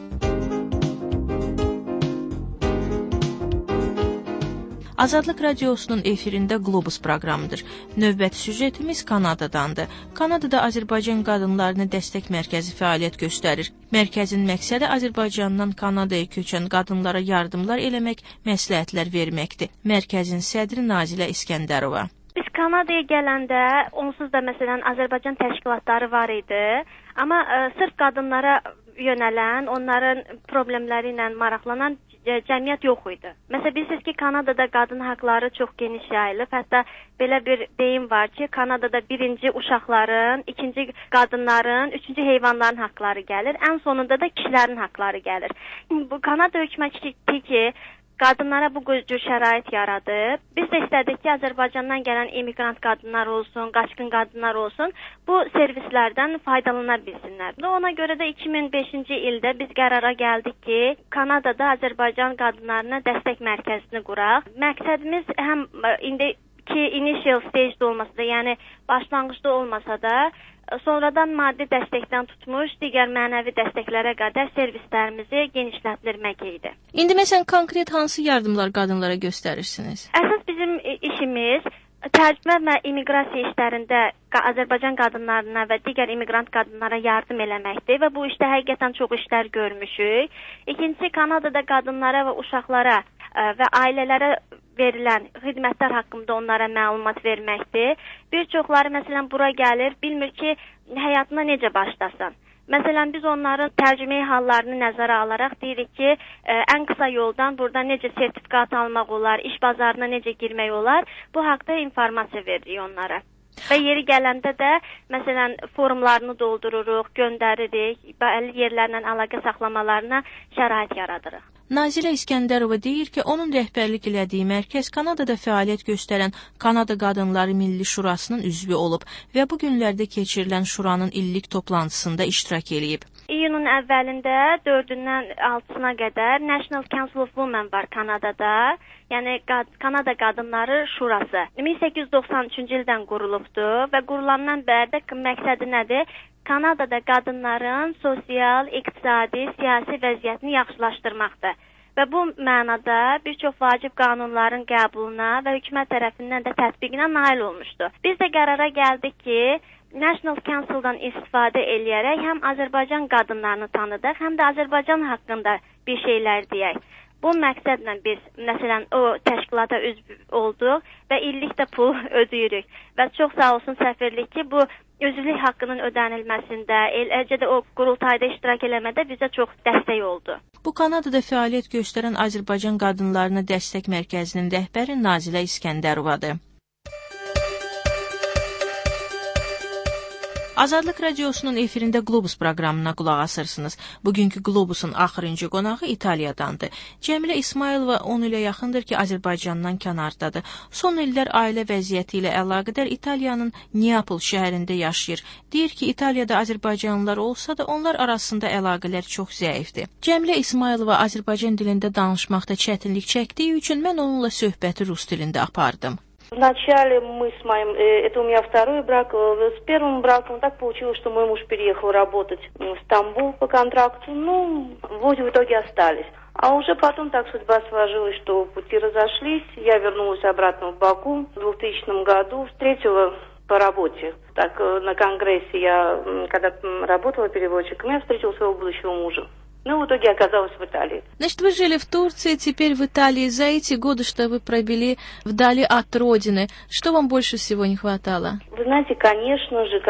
Azadlıq Radiosunun efirində Globus proqramıdır. Növbəti süjetimiz Kanadadandır. Kanadada Azərbaycan qadınlarına dəstək mərkəzi fəaliyyət göstərir. Mərkəzin məqsədi Azərbaycandan Kanadaya köçən qadınlara yardımlar eləmək, məsləhətlər verməkdir. Mərkəzin sədri Nazilə İskəndərova. Biz Kanadaya gələndə onsuz da məsələn Azərbaycan təşkilatları var idi. Amma sırf qadınlara yönələn, onların problemləri ilə maraqlanan cəmiyyət yox idi. Məsələn, bilirsiniz ki, Kanadada qadın haqları çox geniş yayılıb. Hətta belə bir deyim var ki, Kanadada birinci uşaqların, ikinci qadınların, üçüncü heyvanların haqları gəlir. Ən sonunda da kişilərin haqları gəlir. Bu Kanada hökuməti ki, qadınlara bu cür şərait yaradıb. Biz də istədik ki, Azərbaycandan gələn immigrant qadınlar olsun, qaçqın qadınlar olsun, bu servislərdən faydalana bilsinlər. Ona görə də 2005-ci ildə biz qərara gəldik ki, Kanadada Azərbaycan qadınlarına dəstək mərkəzini quraq. Məqsədimiz həm indiki initial stage-də olmasa da, yəni başlanğıcda olmasa da, sonradan maddi dəstəkdən tutmuş, digər mənəvi dəstəklərə qədər servislərimizi genişlətdirmək idi. İndi məsələn, konkret hansı yardımlar qadınlara göstərirsiniz? Əsas bizim işimiz tərcümə və immiqrasiya işlərində Azərbaycan qadınlarına və digər immiqrant qadınlara yardım eləməkdir və bu işdə həqiqətən çox işlər görmüşük. İkincisi, Kanadada qadınlara və uşaqlara və ailələrə verilən xidmətlər haqqında onlara məlumat verməkdir. Bir çoxları məsələn bura gəlir, bilmir ki, həyatına necə başlasın. Məsələn, biz onların tərcüməyi hallarını nəzərə alaraq deyirik ki, ən qısa yoldan burada necə sertifikat almaq olar, iş bazarına necə girmək olar, bu haqda informasiya veririk onlara. Və yeri gələndə də, məsələn, forumlarını doldururuq, göndəririk, bəlli yerlərlə əlaqə saxlamalarına şərait yaradırıq. Nazilə İskəndərova deyir ki, onun rəhbərlik elədiyi mərkəz Kanadada fəaliyyət göstərən Kanada Qadınları Milli Şurasının üzvü olub və bu günlərdə keçirilən şuranın illik toplantısında iştirak eləyib. İyunun əvvəlində 4-dən 6-sına qədər National Council of Women var Kanadada, yəni Kanada Qadınları Şurası. 1893-cü ildən qurulubdur və qurulandan bəri də məqsədi nədir? Kanadada qadınların sosial, iqtisadi, siyasi vəziyyətini yaxşılaşdırmaqdır. Və bu mənada bir çox vacib qanunların qəbuluna və hökumət tərəfindən də tətbiqinə nail olmuşdur. Biz də qərara gəldik ki, National Council-dan istifadə eləyərək həm Azərbaycan qadınlarını tanıdıq, həm də Azərbaycan haqqında bir şeylər deyək. Bu məqsədlə biz, məsələn, o təşkilata üzv olduq və illik də pul ödəyirik. Və çox sağ olsun səfirlik ki, bu üzvlük haqqının ödənilməsində, eləcə də o qurultayda iştirak eləmədə bizə çox dəstək oldu. Bu Kanadada fəaliyyət göstərən Azərbaycan qadınlarına dəstək mərkəzinin rəhbəri Nazilə İskəndərovadır. Azadlıq Radiosunun efirində Globus proqramına qulaq asırsınız. Bugünkü Globusun axırıncı qonağı İtaliyadandır. Cəmilə İsmailova 10 ilə yaxındır ki, Azərbaycandan kənardadır. Son illər ailə vəziyyəti ilə əlaqədar İtaliyanın Neapol şəhərində yaşayır. Deyir ki, İtaliyada Azərbaycanlılar olsa da onlar arasında əlaqələr çox zəifdir. Cəmilə İsmailova Azərbaycan dilində danışmaqda çətinlik çəkdiyi üçün mən onunla söhbəti rus dilində apardım. Вначале мы с моим, это у меня второй брак, с первым браком так получилось, что мой муж переехал работать в Стамбул по контракту, в итоге остались. А уже потом так судьба сложилась, что пути разошлись, я вернулась обратно в Баку в 2000 году, встретила по работе. Так, на конгрессе я, когда работала переводчиком, я встретила своего будущего мужа. В итоге оказалась в Италии. Значит, вы жили в Турции, теперь в Италии. За эти годы, что вы провели вдали от родины, что вам больше всего не хватало? Вы знаете, конечно же,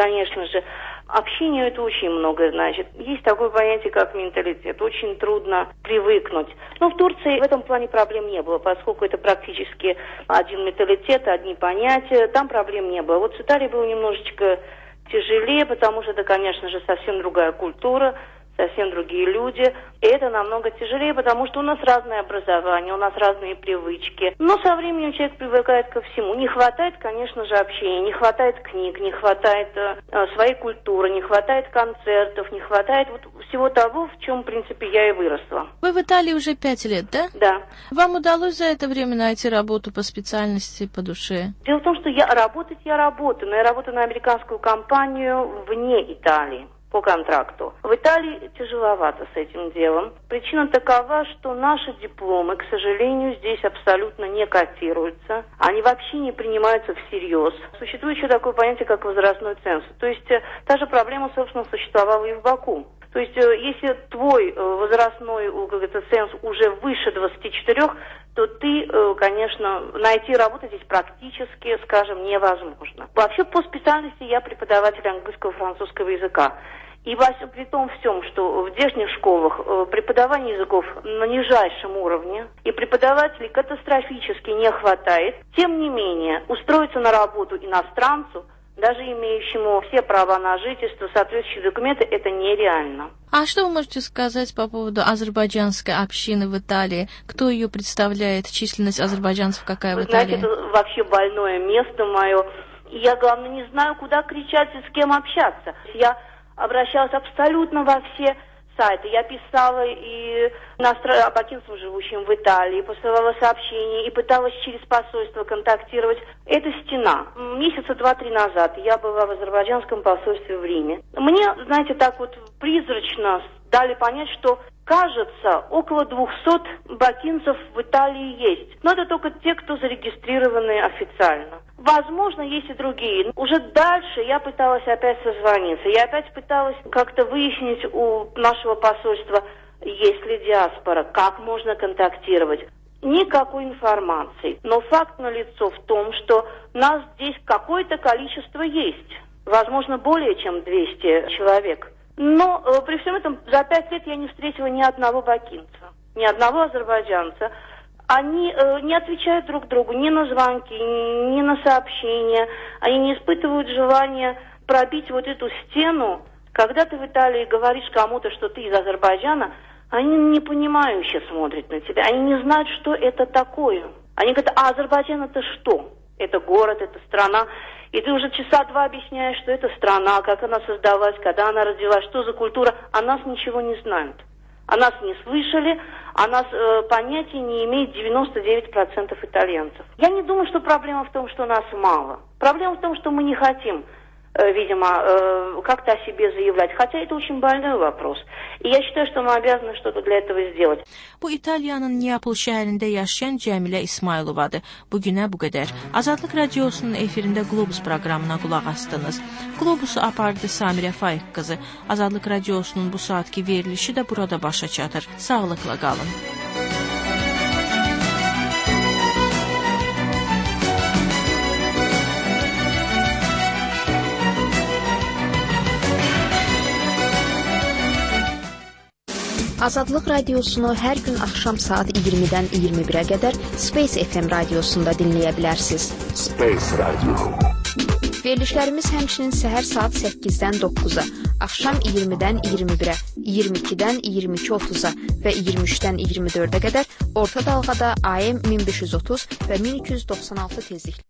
общению это очень многое значит. Есть такое понятие, как менталитет. Очень трудно привыкнуть. Но в Турции в этом плане проблем не было, поскольку это практически один менталитет, одни понятия. Там проблем не было. Вот с Италией было немножечко тяжелее, потому что это, конечно же, совсем другая культура, совсем другие люди. И это намного тяжелее, потому что у нас разное образование, у нас разные привычки. Но со временем человек привыкает ко всему. Не хватает, конечно же, общения, не хватает книг, не хватает своей культуры, не хватает концертов, не хватает всего того, в чем, в принципе, я и выросла. Вы в Италии уже 5 лет, да? Да. Вам удалось за это время найти работу по специальности, по душе? Дело в том, что я работаю, но я работаю на американскую компанию вне Италии. По контракту. В Италии тяжеловато с этим делом. Причина такова, что наши дипломы, к сожалению, здесь абсолютно не котируются. Они вообще не принимаются всерьез. Существует еще такое понятие, как возрастной ценз. То есть та же проблема, собственно, существовала и в Баку. То есть если твой возрастной ценз уже выше 24, то ты, конечно, найти работу здесь практически, скажем, невозможно. Вообще по специальности я преподаватель английского и французского языка. И при том всем, что в здешних школах преподавание языков на нижайшем уровне, и преподавателей катастрофически не хватает, тем не менее, устроиться на работу иностранцу, даже имеющему все права на жительство, соответствующие документы, это нереально. А что вы можете сказать по поводу азербайджанской общины в Италии? Кто ее представляет? Численность азербайджанцев какая в Италии? Знаете, это вообще больное место мое. Я, главное, не знаю, куда кричать и с кем общаться. Я обращалась абсолютно во все сайты. Я писала и абакинцам, живущим в Италии, посылала сообщения и пыталась через посольство контактировать. Это стена. Месяца 2-3 назад я была в азербайджанском посольстве в Риме. Мне, знаете, так вот призрачно дали понять, что, кажется, около 200 бакинцев в Италии есть. Но это только те, кто зарегистрированы официально. Возможно, есть и другие. Уже дальше я пыталась опять созвониться. Я опять пыталась как-то выяснить у нашего посольства, есть ли диаспора, как можно контактировать. Никакой информации. Но факт налицо в том, что нас здесь какое-то количество есть. Возможно, более чем 200 человек. Но при всем этом за 5 лет я не встретила ни одного бакинца, ни одного азербайджанца. Они не отвечают друг другу ни на звонки, ни на сообщения. Они не испытывают желания пробить вот эту стену. Когда ты в Италии говоришь кому-то, что ты из Азербайджана, они непонимающе смотрят на тебя. Они не знают, что это такое. Они говорят, а Азербайджан это что? Это город, это страна. И ты уже часа 2 объясняешь, что это страна, как она создалась, когда она родилась, что за культура. О нас ничего не знают. О нас не слышали, о нас понятия не имеет 99% итальянцев. Я не думаю, что проблема в том, что нас мало. Проблема в том, что мы не хотим, видимо, как-то о себе заявлять. Хотя это очень больной вопрос. И я считаю, что мы обязаны что-то для этого сделать. Bu İtalyanın Neapol şəhərində yaşayan Cəmilə İsmailovadır. Bugünə bu qədər. Azadlıq Radiosunun efirində Globus proqramına qulaq astınız. Globusu apardı Samirə Faiq qızı. Azadlıq Radiosunun bu saatki verilişi də burada başa çatır. Sağlıqla qalın. Azadlıq radiosunu hər gün axşam saat 20-dən 21-ə qədər Space FM radiosunda dinləyə bilərsiniz. Space Radio. Verilişlərimiz həmçinin səhər saat 8-dən 9-a, axşam 20-dən 21-ə, 22-dən 22:30-a və 23-dən 24-ə qədər orta dalğada AM 1530 və 1296 tezliklə